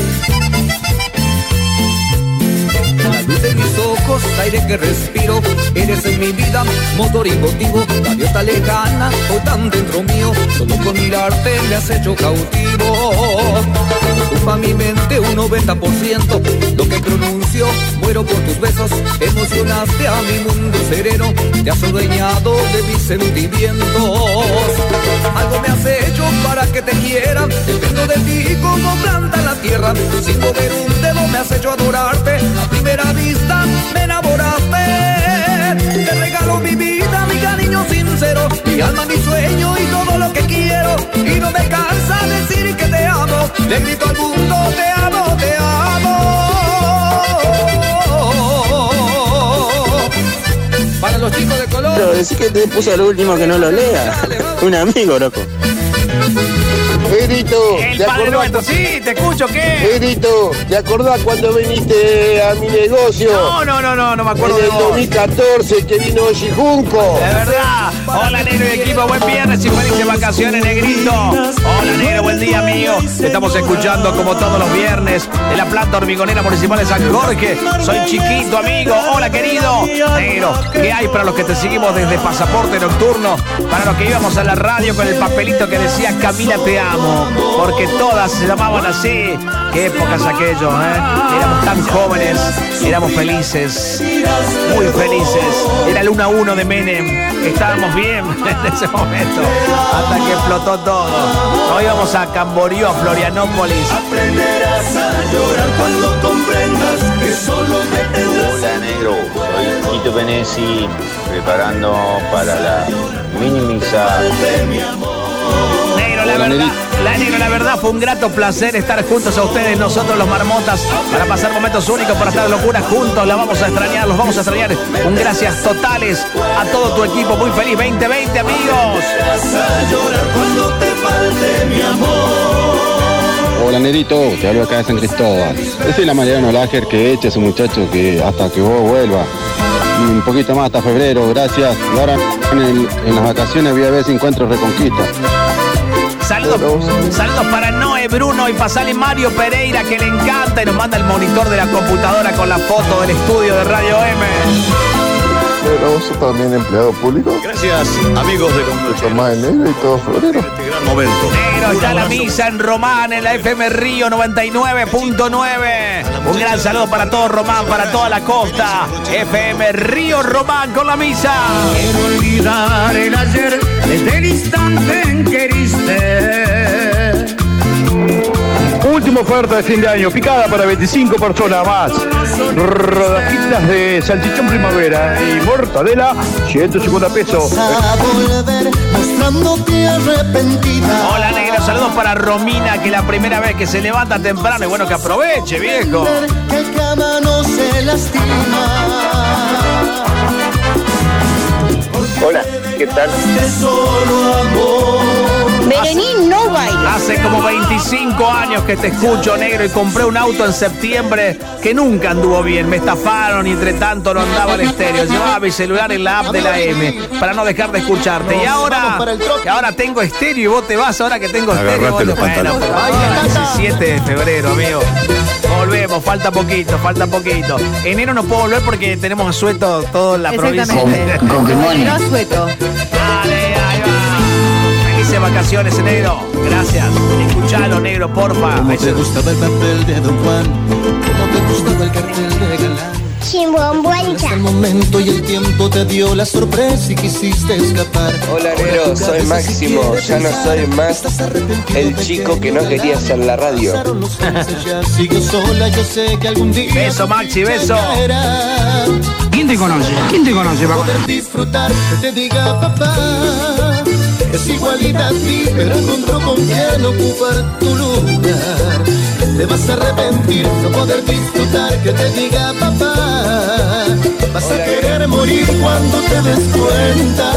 La luz de mis ojos, aire que respiro, Eres en mi vida, motor y motivo, gaviota lejana o tan dentro mío. Solo con mirarte me has hecho cautivo. Ocupa mi mente un noventa por ciento. Lo que pronuncio, muero por tus besos. Emocionaste a mi mundo sereno. Te has adueñado de mis sentimientos. Algo me has hecho para que te quiera. Dependo de ti como planta en la tierra. Sin mover un dedo me has hecho adorarte. A primera vista me enamoraste. Te regalo mi vida, mi cariño sincero, mi alma, mi sueño y todo lo que quiero. Y no me cansa decir que te amo. Le grito al mundo, te amo, te amo. Para los chicos de color. Pero decí que te puso lo último que no lo lea. Un amigo, loco. Edito, El padre nuestro, sí, te escucho, ¿qué? Edito, ¿te acordás cuando viniste a mi negocio? No, no, no, no, no me acuerdo en de el vos. dos mil catorce que vino Oji Junco. De verdad. Hola, negro y equipo, buen viernes y felices vacaciones, negrito. Hola, negro, buen día, amigo. Estamos escuchando como todos los viernes de la planta hormigonera municipal de San Jorge. Soy chiquito, amigo. Hola, querido. Negro, ¿qué hay para los que te seguimos desde Pasaporte Nocturno? Para los que íbamos a la radio con el papelito que decía Camila te amo. Porque todas se llamaban así. Qué épocas aquellos, ¿eh? Éramos tan jóvenes, éramos felices, muy felices. Era el uno a uno de Menem. Estábamos bien en ese momento, hasta que explotó todo. Hoy vamos a Camboriú, a Florianópolis. Aprenderás a llorar cuando comprendas que solo me tendrás. Hola, negro. Soy Tito Penesi, preparando para la mini misa. Negro, la verdad, la negro, la verdad fue un grato placer estar juntos a ustedes, nosotros los marmotas, para pasar momentos únicos, para estar locuras juntos. La vamos a extrañar, los vamos a extrañar. Un gracias totales a todo tu equipo. Muy feliz veinte veinte, amigos. A llorar cuando te falte mi amor. Hola, Nerito, te hablo acá de San Cristóbal. Esa es la Mariano Lager que eche ese muchacho que hasta que vos vuelvas. Un poquito más hasta febrero, gracias. Y ahora en, el, en las vacaciones voy a ver si encuentro Reconquista. Saludos, saludos para Noé Bruno y pasale Mario Pereira, que le encanta y nos manda el monitor de la computadora con la foto del estudio de Radio M. Pero vos sos también empleado público. Gracias, amigos de Compluche. Tomás el negro y todo febrero. Gran momento. Negro, está la misa en Román, en la F M Río noventa y nueve punto nueve. Un gran saludo para todo Román, para toda la costa. F M Río Román con la misa. Quiero olvidar el ayer desde el instante en que heriste. Última oferta de fin de año, picada para veinticinco personas más. Rodajitas de salchichón primavera y mortadela, ciento cincuenta pesos. Hola, negro, saludos para Romina, que la primera vez que se levanta temprano, y bueno, que aproveche, viejo. Que cama no se lastima. Hola, ¿qué tal? Berenín no baila. Hace como veinticinco años que te escucho, negro, y compré un auto en septiembre que nunca anduvo bien. Me estafaron y entre tanto no andaba el estéreo. Llevaba mi celular en la app de la M para no dejar de escucharte. Y ahora, que ahora tengo estéreo y vos te vas ahora que tengo estéreo. Bueno, pero diecisiete de febrero, amigo. Volvemos, falta poquito, falta poquito. Enero no puedo volver porque tenemos asueto toda la provincia. Exactamente. Con Enero asueto. Dale, ahí va. Felices vacaciones, negro. Gracias. Escuchalo, negro, porfa. ¿Cómo te gustaba el papel de Don Juan? ¿Cómo te gustaba el cartel de Galán? Chimbombuencha. El momento y el tiempo te dio la sorpresa y quisiste escapar. Hola, negro, soy Máximo. Ya no soy más el chico que no quería hacer la radio. Sigo sola, yo sé que algún día. Beso, Maxi, beso. ¿Quién te conoce? ¿Quién te conoce, papá? Poder disfrutar, que te diga papá. Es igualita a ti, pero encontró con quién ocupar tu lugar. Te vas a arrepentir, no poder disfrutar, que te diga papá. Vas a querer morir cuando te des cuenta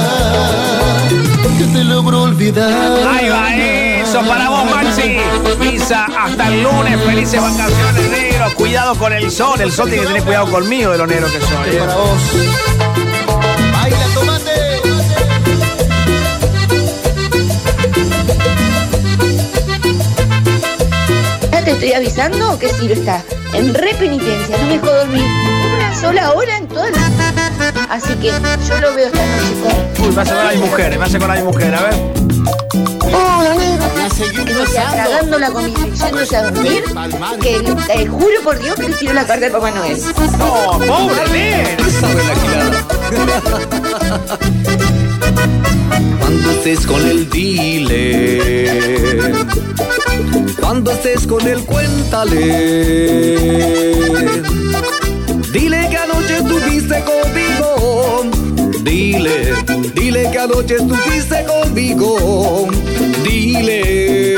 que te logro olvidar. Ahí va, eso para vos, Maxi. Misa hasta el lunes. Felices vacaciones, negro. Cuidado con el sol. El sol tiene que tener cuidado conmigo de lo negro que soy. ¿eh? Para vos. Baila, tomate. Ya te estoy avisando que Ciro está en re penitencia. No me dejó dormir una sola hora en toda la... Así que yo lo veo esta noche con... Uy, me hace con la mujer, me hace con la mujer, a ver. Hola, negro. No sea tragándola con mi yéndose a dormir. Que eh, juro por Dios que le tiró la carta de Papá Noel. No, pobre negro. Cuando estés con el dile, cuando estés con él cuéntale, dile que anoche estuviste conmigo, dile, dile que anoche estuviste conmigo, dile,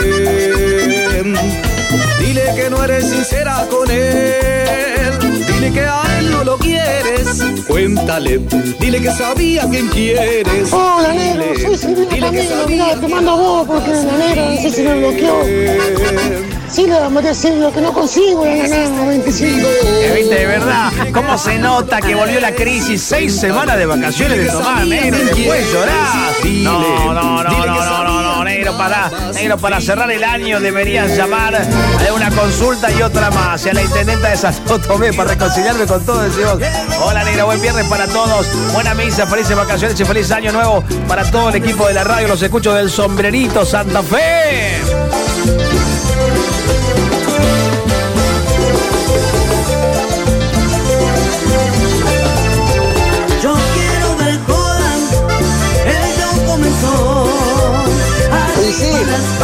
dile que no eres sincera con él, dile que a él no lo quieres, cuéntale, dile que sabía quién quieres. Hola, negro, soy Silvina también, mira, te mando a vos porque la negro no sé si me bloqueó. Sí, le vamos a decir lo que no consigo, la nana veinticinco. Viste, de verdad, cómo se nota que volvió la crisis. Seis semanas de vacaciones de tomar, negro, y después llorás. No, no, no, no, no, no, no, negro, para, negro, para cerrar el año deberías llamar a una consulta y otra más. Y a la intendenta de Santo Tomé para reconciliarme con todo. Decimos, hola, negro, buen viernes para todos. Buena misa, felices vacaciones y feliz año nuevo para todo el equipo de la radio. Los escucho del Sombrerito, Santa Fe. Sí.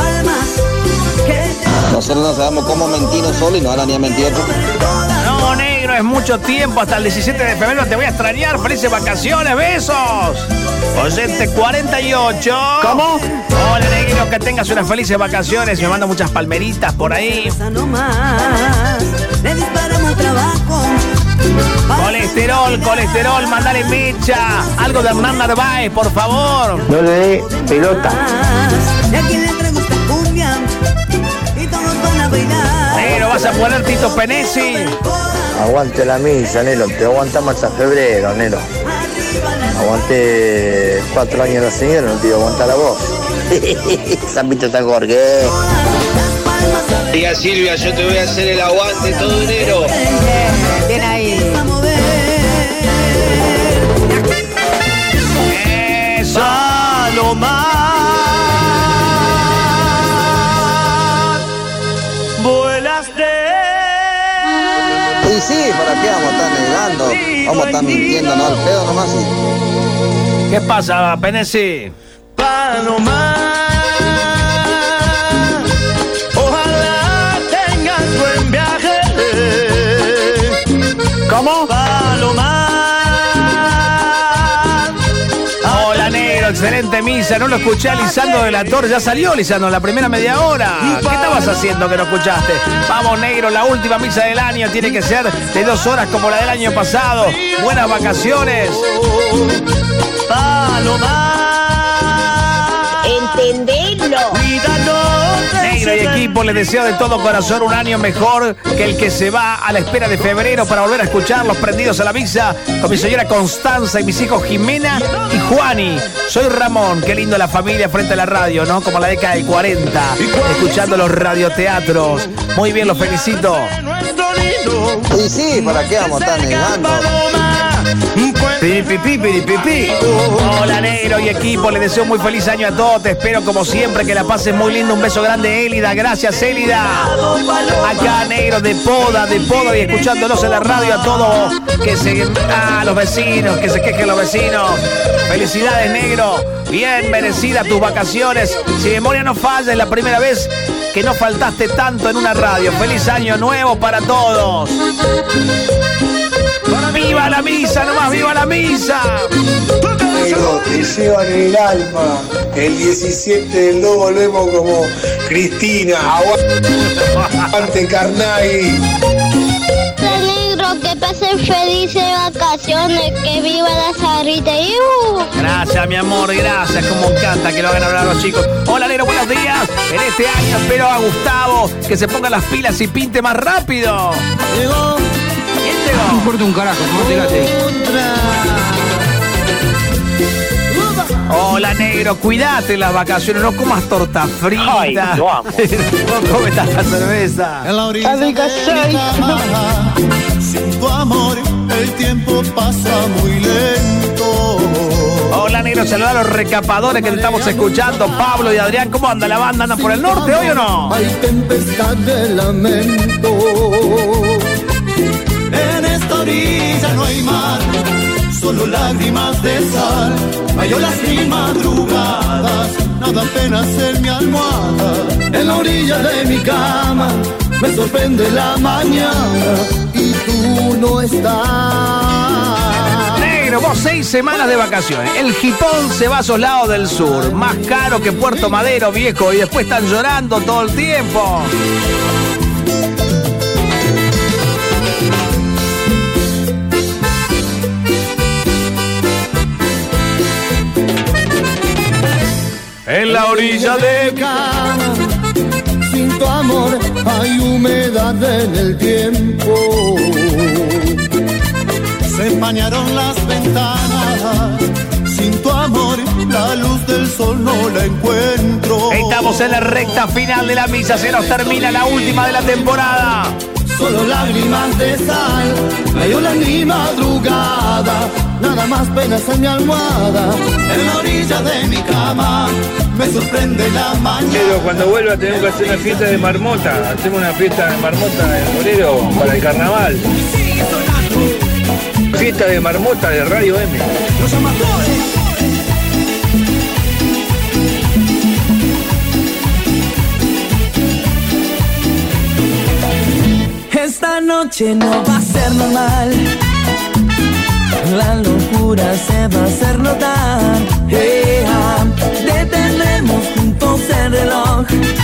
Nosotros no sabemos cómo mentirnos solo y no van a ni a mentir. No, negro, es mucho tiempo. Hasta el diecisiete de febrero te voy a extrañar. Felices vacaciones, besos. Oyente cuarenta y ocho. ¿Cómo? Hola, negro, que tengas unas felices vacaciones. Me mando muchas palmeritas por ahí. Le disparamos trabajo. Colesterol, colesterol, mandale mecha. Algo de Hernán Narváez, por favor. No le dé pelota. Y a quien le gusta cumbia y todos van a bailar. Negro, vas a poner Tito Penesi. Aguante la misa, Nelo. Te aguantamos hasta febrero, Nelo. Aguanté cuatro años la señora, no te iba a aguantar la voz. Zapito está Jorge. Diga Silvia, yo te voy a hacer el aguante todo enero. Bien ahí. Eso. Salomar. Vuelaste. Y sí, ¿para qué vamos a estar negando? Vamos a estar mintiendo, no al pedo nomás. Sí. ¿Qué pasa, Penesi? Palomar, ojalá tengas buen viaje. ¿Cómo? Palomar. Hola, negro, excelente misa. No lo escuché a Lisandro de la Torre. Ya salió Lisandro en la primera media hora. ¿Qué estabas haciendo que no escuchaste? Vamos, negro, la última misa del año tiene que ser de dos horas como la del año pasado. Buenas vacaciones. Palomar. Entendelo. Negro y equipo, les deseo de todo corazón un año mejor que el que se va, a la espera de febrero para volver a escucharlos prendidos a la misa con mi señora Constanza y mis hijos Jimena y Juani. Soy Ramón, qué lindo la familia frente a la radio, ¿no? Como la década del cuarenta, escuchando los radioteatros. Muy bien, los felicito. Y sí, ¿para qué vamos a estar negando? Pi, pi, pi, pi, pi, pi. Hola, negro y equipo, les deseo un muy feliz año a todos. Te espero como siempre, que la pases muy lindo. Un beso grande, Élida. Gracias, Élida. Acá, negro, de poda, de poda y escuchándolos en la radio a todos. Que se... Ah, los vecinos, que se quejen los vecinos. Felicidades, negro. Bien merecida tus vacaciones. Si memoria no falla, es la primera vez que no faltaste tanto en una radio. Feliz año nuevo para todos. ¡Viva la misa, nomás! ¡Viva la misa! Negro, te llevan en el alma. El diecisiete no volvemos como Cristina. Aguante, Carnay. Negro, que pasen felices vacaciones, que viva la Sarrita. ¡Iu! Gracias, mi amor, gracias. Como encanta que lo hagan hablar los chicos. Hola, negro, buenos días. En este año espero a Gustavo que se ponga las pilas y pinte más rápido. Llegó. No importa un carajo, no te gate. Hola, negro, cuídate en las vacaciones, no comas torta frita. Ay, lo amo. No comes tanta cerveza. En la orilla de mi cama, sin tu amor el tiempo pasa muy lento. Hola, negro, saludar a los recapadores que te estamos escuchando. Pablo y Adrián, ¿cómo anda la banda? ¿Andan por el norte hoy o no? Hay tempestad de lamento. En esta orilla no hay mar, solo lágrimas de sal. Hay olas y madrugadas, nada apenas en mi almohada. En la orilla de mi cama me sorprende la mañana y tú no estás. Negro, vos seis semanas de vacaciones. El jipón se va a esos lados del sur. Más caro que Puerto Madero, viejo. Y después están llorando todo el tiempo. En la orilla de mi cama, sin tu amor hay humedad en el tiempo. Se empañaron las ventanas, sin tu amor la luz del sol no la encuentro. Estamos en la recta final de la misa, se nos termina la última de la temporada. Solo lágrimas de sal, no hay ola ni madrugada, nada más penas en mi almohada. En la orilla de mi cama me sorprende la mañana. Pero cuando vuelva tenemos que hacer una fiesta de marmota. Hacemos una fiesta de marmota en Morero para el carnaval. Fiesta de marmota de Radio M. Los amatores. Esta noche no va a ser normal, la locura se va a hacer notar. Hey, ah, detenemos juntos el reloj,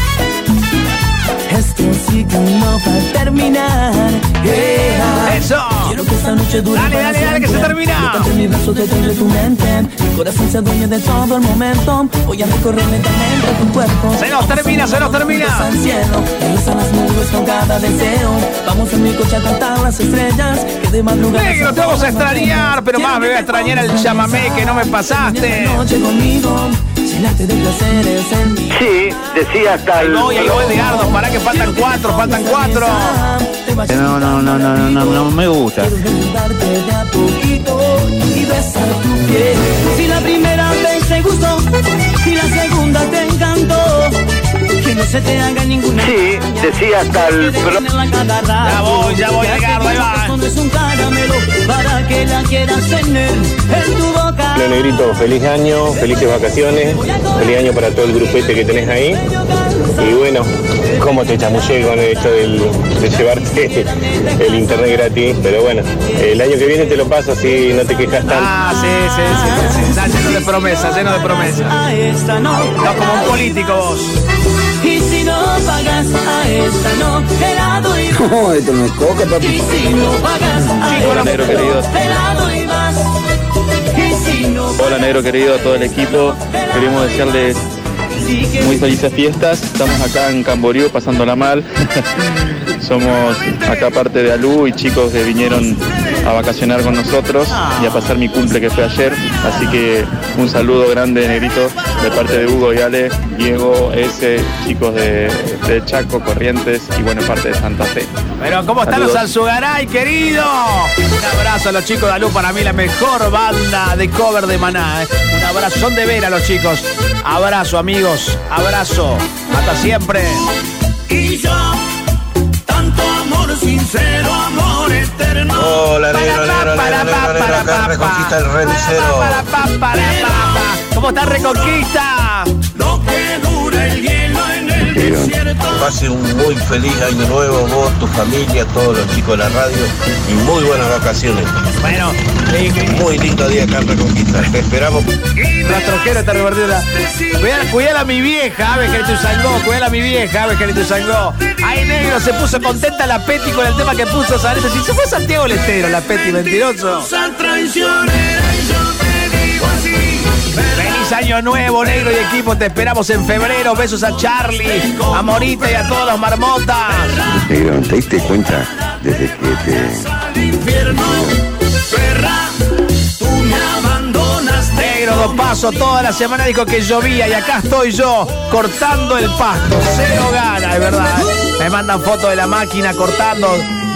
esto sí que no va a terminar. Hey, ah, ¡eso! Quiero que esta noche dure. Dale, dale, dale, que se termina. Entre mis brazos detendré tu mente, mi corazón se adueña de todo el momento. Voy a recorrer lentamente tu cuerpo. Se nos termina, se nos termina. Al cielo, en las nubes con cada deseo. Vamos en mi coche a cantar las estrellas que de madrugada. Negro, te vamos a extrañar, pero más me voy a extrañar el chamamé que no me pasaste. Noche conmigo, llenarte de placeres en mí. Sí, decía hasta el... Ahí voy, ahí voy, Edgardo, para que faltan cuatro, faltan cuatro. No, no, no, no, no, no, no me gusta. Darte de a poquito y besar tu piel. Si la primera vez te gustó y la segunda te encantó, que no se te haga ninguna. Sí, decía hasta el... Ya voy, ya voy, Edgardo, ahí va. Es un caramelo para que la quieras tener en tu boca. Hola, Negrito, feliz año, felices vacaciones, feliz año para todo el grupete que tenés ahí. Y bueno, cómo te chamullé con esto del, de llevarte el internet gratis, pero bueno, el año que viene te lo paso así no te quejas tanto. Ah, sí, sí, sí, sí, sí. Está lleno de promesas, lleno de promesas. No, como un político vos. Y si no pagas a esta no, helado y vas. No, esto no es coca, papi. Y si no pagas a Hola, negro querido. helado y vas. Y si no Hola, negro querido, a todo el equipo. Queremos desearles muy felices fiestas. Estamos acá en Camboriú pasándola mal. Somos acá parte de Alú y chicos que vinieron a vacacionar con nosotros y a pasar mi cumple que fue ayer. Así que un saludo grande, Negrito, de parte de Hugo y Ale, Diego, S, chicos de, de Chaco, Corrientes y buena parte de Santa Fe. Pero ¿cómo están Saludos. los Alzugaray, querido? Un abrazo a los chicos de Alú, para mí la mejor banda de cover de Maná, ¿eh? Un abrazo, son de veras los chicos. Abrazo, amigos, abrazo. Hasta siempre. Y yo, tanto amor sincero, amor eterno. Hola, negro, negro, negro, negro, negro, acá Reconquista el Rencero. ¿Cómo está Reconquista? Lo que dura el hielo en el desierto. Pase un muy feliz año nuevo, vos, tu familia, todos los chicos de la radio y muy buenas vacaciones. Bueno, muy lindo día acá en Reconquista. Te esperamos. Rastrojero está revertida. Cuidala, cuidala a mi vieja, Ave Gerito Sangó. Cuidala a mi vieja, Ave Gerito Sangó. Ahí, negro, se puso contenta la Peti con el tema que puso Sarete. Si se fue Santiago del Estero, la Peti, mentiroso. Feliz año nuevo, negro y equipo. Te esperamos en febrero. Besos a Charlie, a Morita y a todos los marmotas. Negro, ¿te diste cuenta desde que te... Negro, dos pasos, toda la semana dijo que llovía y acá estoy yo cortando el pasto. Cero gana, es verdad. Me mandan fotos de la máquina cortando.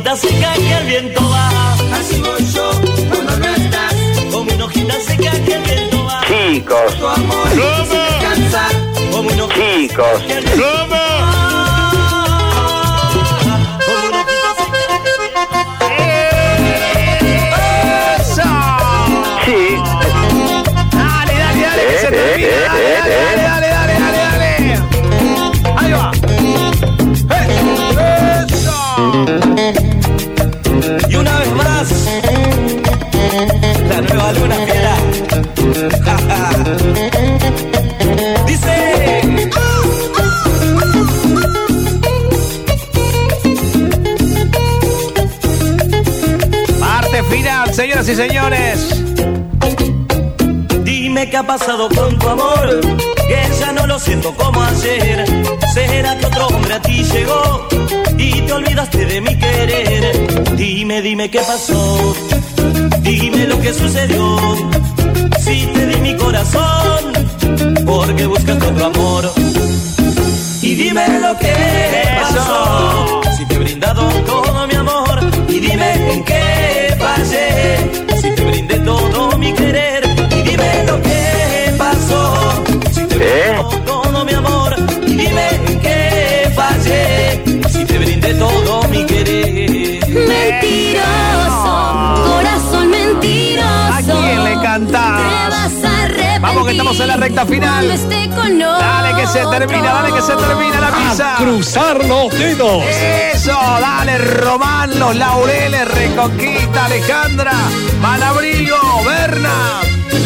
hojita seca que el viento va. Así voy yo cuando no estás, como una hojita seca que el viento va. Chicos, Tu amor sin descansar, como una hojita chicos, seca que el viento va. Como una hojita seca. sí. Dale, dale, dale, que se termina. Dale, dale, dale, dale, dale, dale. Ahí va. Eso. Y una vez más, la nueva luna fiera. Dice. Parte final, señoras y señores. Dime qué ha pasado con tu amor, que ya no lo siento como ayer. ¿Será que otro hombre a ti llegó y te olvidaste de mi querer? Dime, dime qué pasó, dime lo que sucedió. Si te di mi corazón, porque buscaste otro amor. Y dime lo que pasó, si te he brindado todo mi amor. Y dime en qué fallé, si te brindé todo mi querer. Y dime lo que pasó, si te brindé todo mi amor. Y dime en qué fallé, si te brindé todo mi querer. Mentiroso, corazón mentiroso. ¿A quién le cantás? Te vas a arrepentir. Vamos que estamos en la recta final. Cuando esté con Dale que se termina, dale que se termina la misa. A cruzar los dedos. Eso, dale Román, los Laureles, Reconquista, Alejandra, Malabrigo, Berna,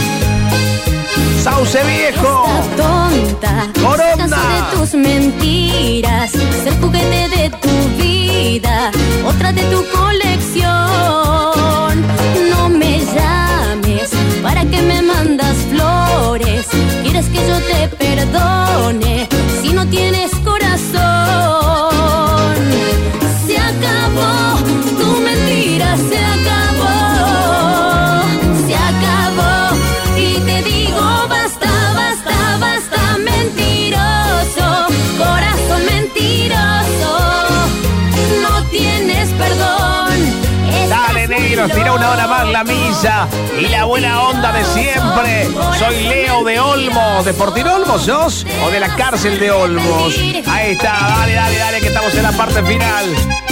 Sauce Viejo, tonta, Corona, cansada de tus mentiras, ser juguete de tu vida, otra de tu colección. No me llames, ¿para qué me mandas flores? ¿Quieres que yo te perdone si no tienes corazón? Se acabó, tu mentira se acabó, se acabó. Y te digo basta, basta, basta, mentiroso, corazón mentiroso, no tienes perdón. Dale, negros, tira una hora más la misa y la buena onda de siempre. Soy Leo de Olmos. ¿De Fortín Olmos sos? ¿O de la cárcel de Olmos? Ahí está, dale, dale, dale, que estamos en la parte final.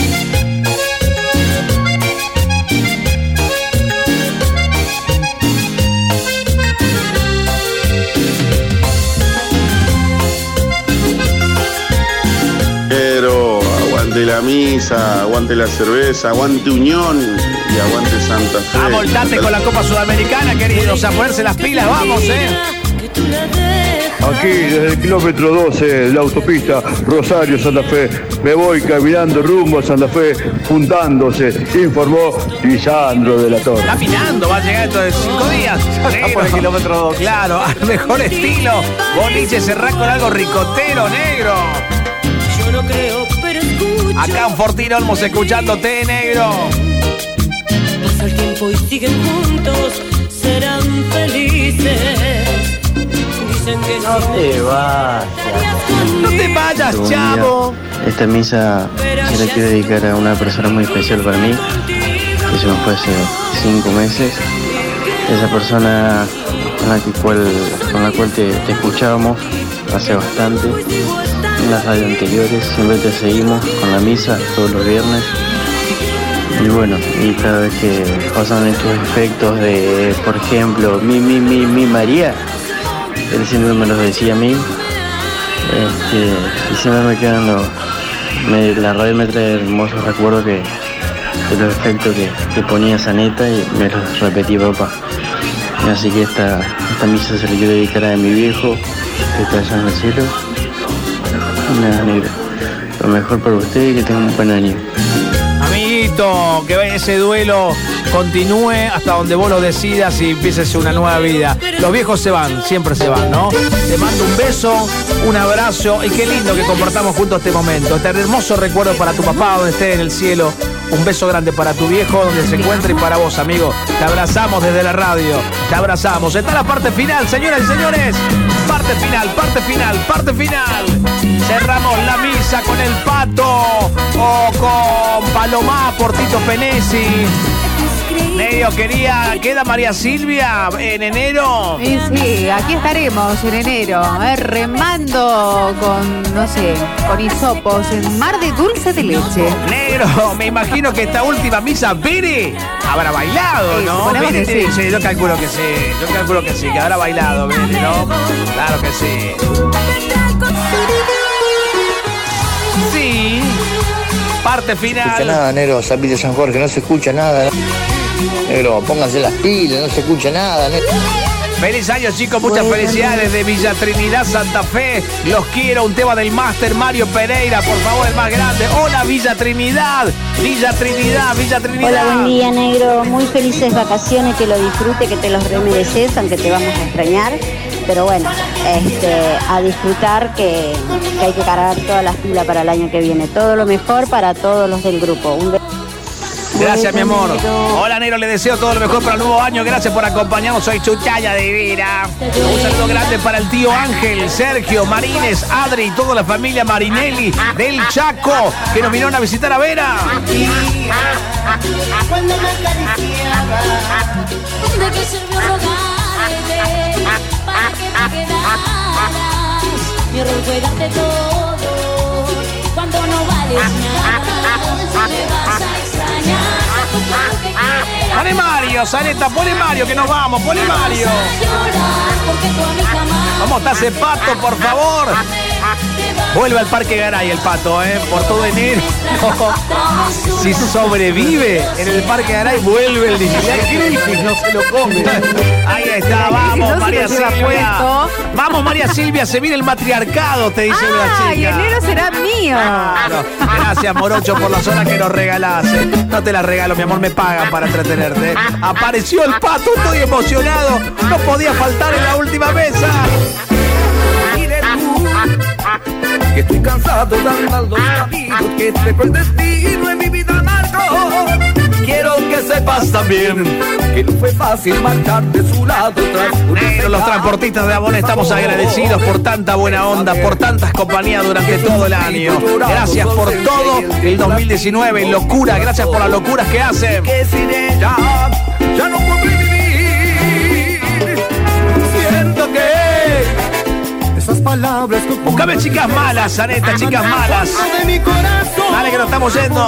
Pero aguante la misa, aguante la cerveza, aguante Unión y aguante Santa Fe. A voltarte con la Copa Sudamericana, queridos, a ponerse las pilas, vamos, eh. Aquí desde el kilómetro doce de la autopista Rosario Santa Fe, me voy caminando rumbo a Santa Fe, juntándose, informó Lisandro de la Torre. Caminando, va a llegar dentro de cinco días. Está por el kilómetro dos. Claro, al mejor estilo. Boliche cerrá con algo ricotero, negro. Yo no creo, pero escucho. Acá en Fortín Olmos escuchándote, negro. Pasa el tiempo y siguen juntos, serán felices. Dicen que No te vayas. No te vayas, Buen chavo. día. Esta misa se la quiero dedicar a una persona muy especial para mí, que se me fue hace cinco meses. Esa persona con la, que cual, con la cual te, te escuchábamos hace bastante. En las radios anteriores siempre te seguimos con la misa todos los viernes. Y bueno, y cada vez que pasan estos efectos de, por ejemplo, mi, mi, mi, mi María, él siempre me los decía a mí. Este, y siempre me quedan los... Me, la radio me trae hermosos recuerdos que, de los efectos que, que ponía Saneta y me los repetía papá. Y así que esta, esta misa se le quiero dedicar a mi viejo, que está allá en el cielo. Y nada, negro. Lo mejor para usted y que tenga un buen año. Amiguito, que ese duelo continúe hasta donde vos lo decidas y empieces una nueva vida. Los viejos se van, siempre se van, ¿no? Te mando un beso, un abrazo y qué lindo que compartamos juntos este momento. Este hermoso recuerdo para tu papá donde esté en el cielo. Un beso grande para tu viejo donde se encuentre y para vos, amigo. Te abrazamos desde la radio. Te abrazamos. Está la parte final, señoras y señores. Parte final, parte final, parte final. Cerramos la misa con el Pato o con Palomá por Tito Penesi. Negro, quería, ¿queda María Silvia en enero? Sí, sí, aquí estaremos en enero, eh, remando con, no sé, con hisopos en mar de dulce de leche. Negro, me imagino que esta última misa, Bere, habrá bailado, Sí, ¿no? suponemos Bere, que sí. sí, yo calculo que sí, yo calculo que sí, que habrá bailado, Bere, ¿no? Claro que sí. Sí. Parte No se escucha final. nada, negro, Zapite San Jorge, no se escucha nada. Negro, pónganse las pilas, no se escucha nada, negro. Feliz año, chicos, muchas felicidades de Villa Trinidad, Santa Fe. Los quiero, un tema del máster Mario Pereira, por favor, el más grande. Hola, Villa Trinidad, Villa Trinidad, Villa Trinidad. Hola, buen día, negro. Muy felices vacaciones, que lo disfrute, que te los remereces, aunque te vamos a extrañar. Pero bueno, este, a disfrutar, que, que hay que cargar todas las pilas para el año que viene. Todo lo mejor para todos los del grupo. Un beso. Gracias, mi amor. Hola, Negro, le deseo todo lo mejor para el nuevo año. Gracias por acompañarnos. Soy Chuchaya Divina. Un saludo grande para el tío Ángel, Sergio, Marines, Adri y toda la familia Marinelli del Chaco que nos vinieron a visitar a Vera. Cuando me acariciaba, ¿de qué sirvió rogarte para que te quedaras? Mi error fue darte todo cuando no vales nada. Me vas a extrañar. Pone Mario, Zaneta, pone Mario, que nos vamos, pone Mario. Vamos, está ese Pato, por favor. Vuelve al Parque Garay el Pato, ¿eh? Por todo enero. Si sobrevive en el Parque Garay, vuelve el dieciséis. crisis, no se lo come. Ahí está, vamos, María Silvia. Vamos, María Silvia, se viene el matriarcado, te dice una chica. Ay, enero será mío. Claro. Gracias, Morocho, por las horas que nos regalás. ¿eh? No te las regalo, mi amor, me pagan para entretenerte. Apareció el Pato, estoy emocionado. No podía faltar en la última mesa. Que estoy cansado de andar los caminos, que tengo el destino en mi vida marcó. Quiero que sepas también que no fue fácil marchar de su lado tras un Negro, los transportistas de Avon, estamos agradecidos por tanta buena onda, por tantas compañías durante todo el año. Gracias por todo el dos mil diecinueve, locura, gracias por las locuras que hacen. que sin ella ya no puedo vivir. Siento que esas palabras que Búscame chicas malas, Zaneta, chicas malas. Dale que nos estamos yendo.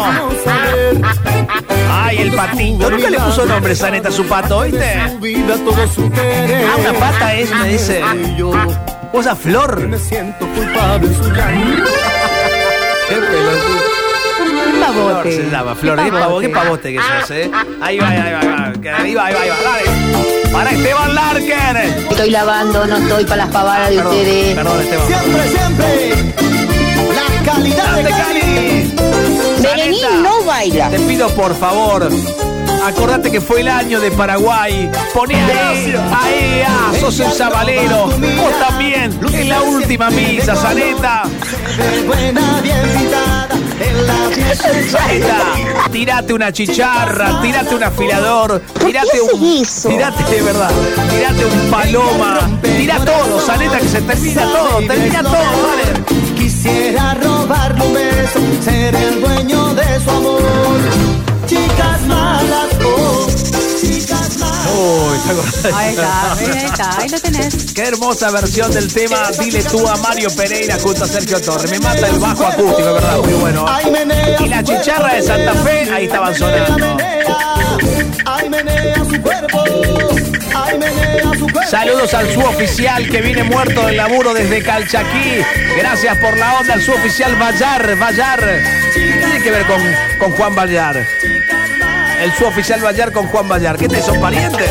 Ay, el patito. Nunca le puso nombre, Zaneta, a su pato, ¿oíste? Ah, una pata es, me dice. Cosa Flor. Me siento culpable en su llanto. Qué pelotudo. Flor se llama, Flor. Qué pavote, qué pavote que sos, ¿eh? Ahí va, ahí va, ahí va. Ahí va, ahí va, ahí va. Dale. Para Esteban Larker. Estoy lavando, no estoy para las pavadas de Perdón, ustedes. Perdón, Esteban. Siempre, siempre. La calidad de Cali. Berenín Zaneta, no baila. Te pido por favor, acordate que fue el año de Paraguay. Poné ahí, ahí, ah, sos el sabalero. Vos también, en la última misa, Zaneta. Buena, bien pintada. En la Zaneta, tirate una chicharra, tirate un afilador, tirate un. Tirate de verdad, tirate un paloma. Tira todo, Zaneta, que se termina todo, termina todo, dale. Quisiera robarle un beso, ser el dueño de su amor. Chicas malas, oh, chicas malas. Uy, ¿te acordás? Ahí está, ahí está, ahí lo tenés. Qué hermosa versión del tema Dile tú a Mario Pereira junto a Sergio Torres. Me mata el bajo acústico, de verdad, muy bueno. Y la chicharra de Santa Fe, ahí estaban sonando. Ay, menea su cuerpo. Ay, menea su cuerpo. Saludos al suboficial que viene muerto del laburo desde Calchaquí. Gracias por la onda, al suboficial Vallar, Vallar. ¿Qué tiene que ver con, con Juan Vallar? El suboficial Vallar con Juan Vallar. ¿Qué te son parientes?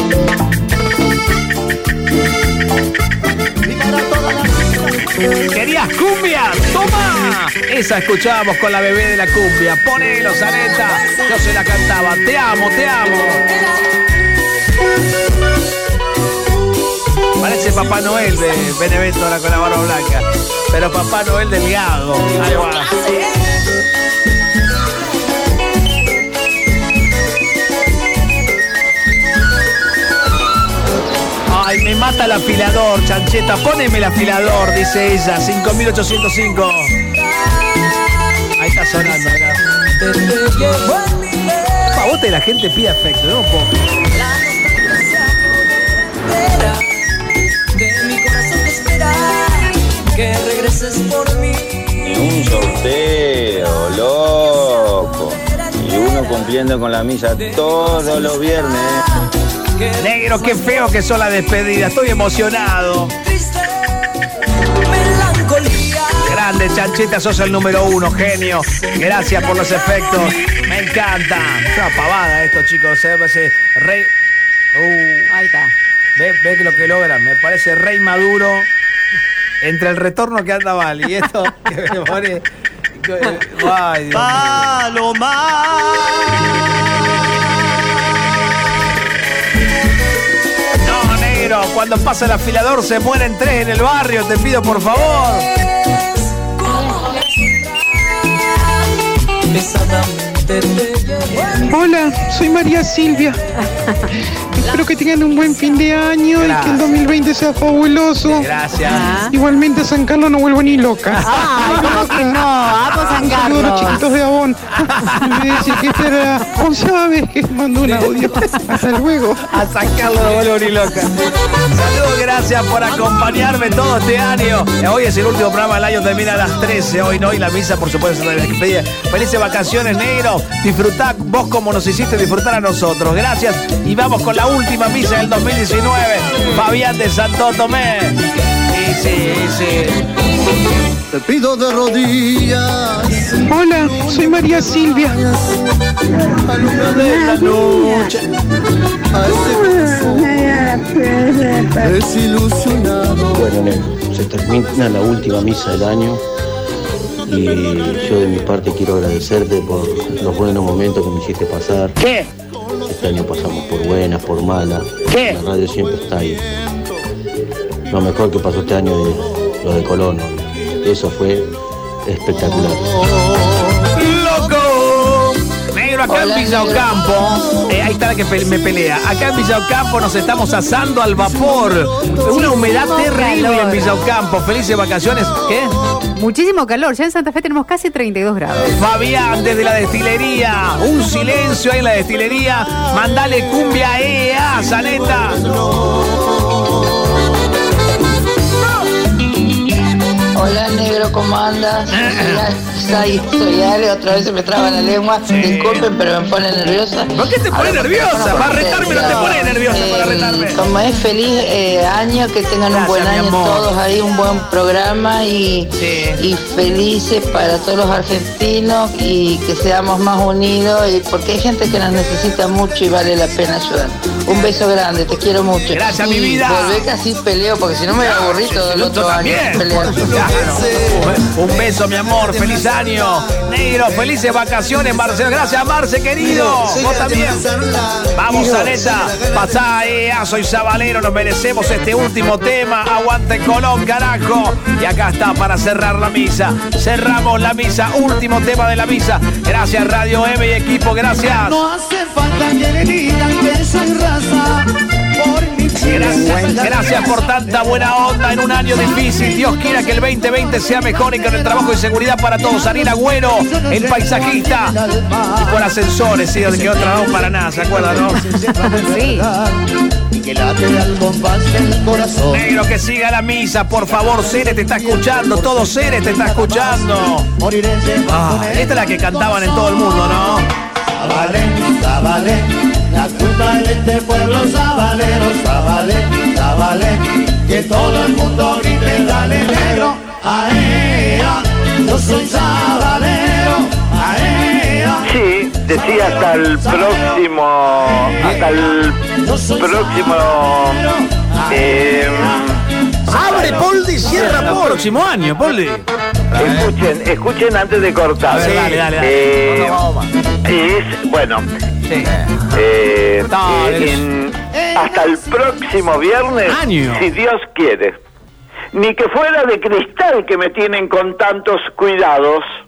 ¿Querías cumbia? ¡Toma! Esa escuchábamos con la bebé de la cumbia. Ponelo, Zaneta. Yo se la cantaba. Te amo, te amo. Parece Papá Noel de Benevento ahora con la barba blanca. Pero Papá Noel delgado. Ahí va. Ay, me mata el afilador, chancheta, poneme el afilador, dice ella, cinco mil ochocientos cinco. Ahí está sonando, ¿verdad? Pavote, la gente pide afecto, ¿no? Un poco. De mi corazón te espera, que regreses por mí. Un sorteo, loco. Y uno cumpliendo con la misa todos los viernes. Negro, qué feo que son las despedidas. Estoy emocionado. Grande, chancheta, sos el número uno, genio. Gracias por los efectos. Me encanta. Es una pavada esto, chicos. Se parece Rey. Uh, Ahí está. Ve, ve que lo que logran. Me parece Rey Maduro. Entre el retorno que anda mal y esto que me pone. Ay, Dios Paloma. No, negro, cuando pasa el afilador se mueren tres en el barrio, te pido por favor. Hola, soy María Silvia. Espero que tengan un buen fin de año. Gracias. Y que el dos mil veinte sea fabuloso. Gracias. Igualmente a San Carlos no vuelvo ni loca. Ay, ¿cómo que no? Vamos a San Carlos. Saludos a los chiquitos de Avon. Me decir que esta era la onceava vez que mando un audio. Hasta luego. A San Carlos no vuelvo ni loca. Saludos, gracias por acompañarme todo este año. Hoy es el último programa del año, termina a las trece. Hoy no, y la misa, por supuesto, se la despedida. Felices vacaciones, negro. Disfrutá vos como nos hiciste disfrutar a nosotros. Gracias. Y vamos con la última misa del dos mil diecinueve. Fabián de Santo Tomé. Sí, sí, sí. Te pido de rodillas. Hola, soy María Silvia. A luna de la noche, a ese corazón desilusionado. Bueno, Neno, se termina la última misa del año y yo de mi parte quiero agradecerte por los buenos momentos que me hiciste pasar. ¿Qué? Este año pasamos por buenas, por malas. ¿Qué? La radio siempre está ahí. Lo mejor que pasó este año es lo de Colón. Eso fue espectacular. ¡Loco! Negro, acá Hola, en Villa Ocampo, eh, ahí está la que pe me pelea. Acá en Villa Ocampo nos estamos asando al vapor. Una humedad terrible calor en Villa Ocampo. Felices vacaciones. ¿Qué? Muchísimo calor. Ya en Santa Fe tenemos casi treinta y dos grados. Fabián, desde la destilería. Un silencio ahí en la destilería. Mandale cumbia E A, Zaneta. Hola, negro, ¿cómo andas? Soy, soy Ale, otra vez se me traba la lengua. Sí. Disculpen, pero me pone nerviosa. ¿Por qué te pone nerviosa? Para retarme no te pone nerviosa, eh, para retarme. Como es feliz eh, año, que tengan Gracias, un buen año todos ahí, un buen programa y, sí. y felices para todos los argentinos y que seamos más unidos, y porque hay gente que nos necesita mucho y vale la pena ayudar. Un beso grande, te quiero mucho. Gracias, y mi vida. Volvé que así peleo, porque si no me voy a aburrir todo el otro año peleando. Un beso, mi amor, feliz año. Negro, felices vacaciones, Marcelo. Gracias, Marce, querido. Vos también. Vamos, Zaneta. Pasá, eh, ah, soy sabalero, nos merecemos este último tema. Aguante Colón, carajo. Y acá está para cerrar la misa. Cerramos la misa, último tema de la misa. Gracias, Radio M y equipo, gracias. No hace falta que le digan que soy raza. Gracias, gracias por tanta buena onda en un año difícil. Dios quiera que el veinte veinte sea mejor y con el trabajo y seguridad para todos. Ariel Agüero, el paisajista. Y por ascensores, sí, donde quedó trabajo para nada, ¿se acuerdan, no? Sí. Negro, que siga la misa, por favor. Cere te está escuchando, todo Cere te está escuchando. Ah, esta es la que cantaban en todo el mundo, ¿no? Zabale, Zabale, la culpa de este pueblo sabalero, Zabale, Zabale, que todo el mundo grite, dale negro, aea, yo soy sabalero, aea. Sí, decía hasta el próximo, hasta el próximo, eh, Abre, Poldi, cierra por próximo año, Poldi. Escuchen, escuchen antes de cortar. Sí, dale, dale, dale. Eh, es, bueno, sí. eh, eh, en, hasta el próximo viernes, año. Si Dios quiere. Ni que fuera de cristal que me tienen con tantos cuidados.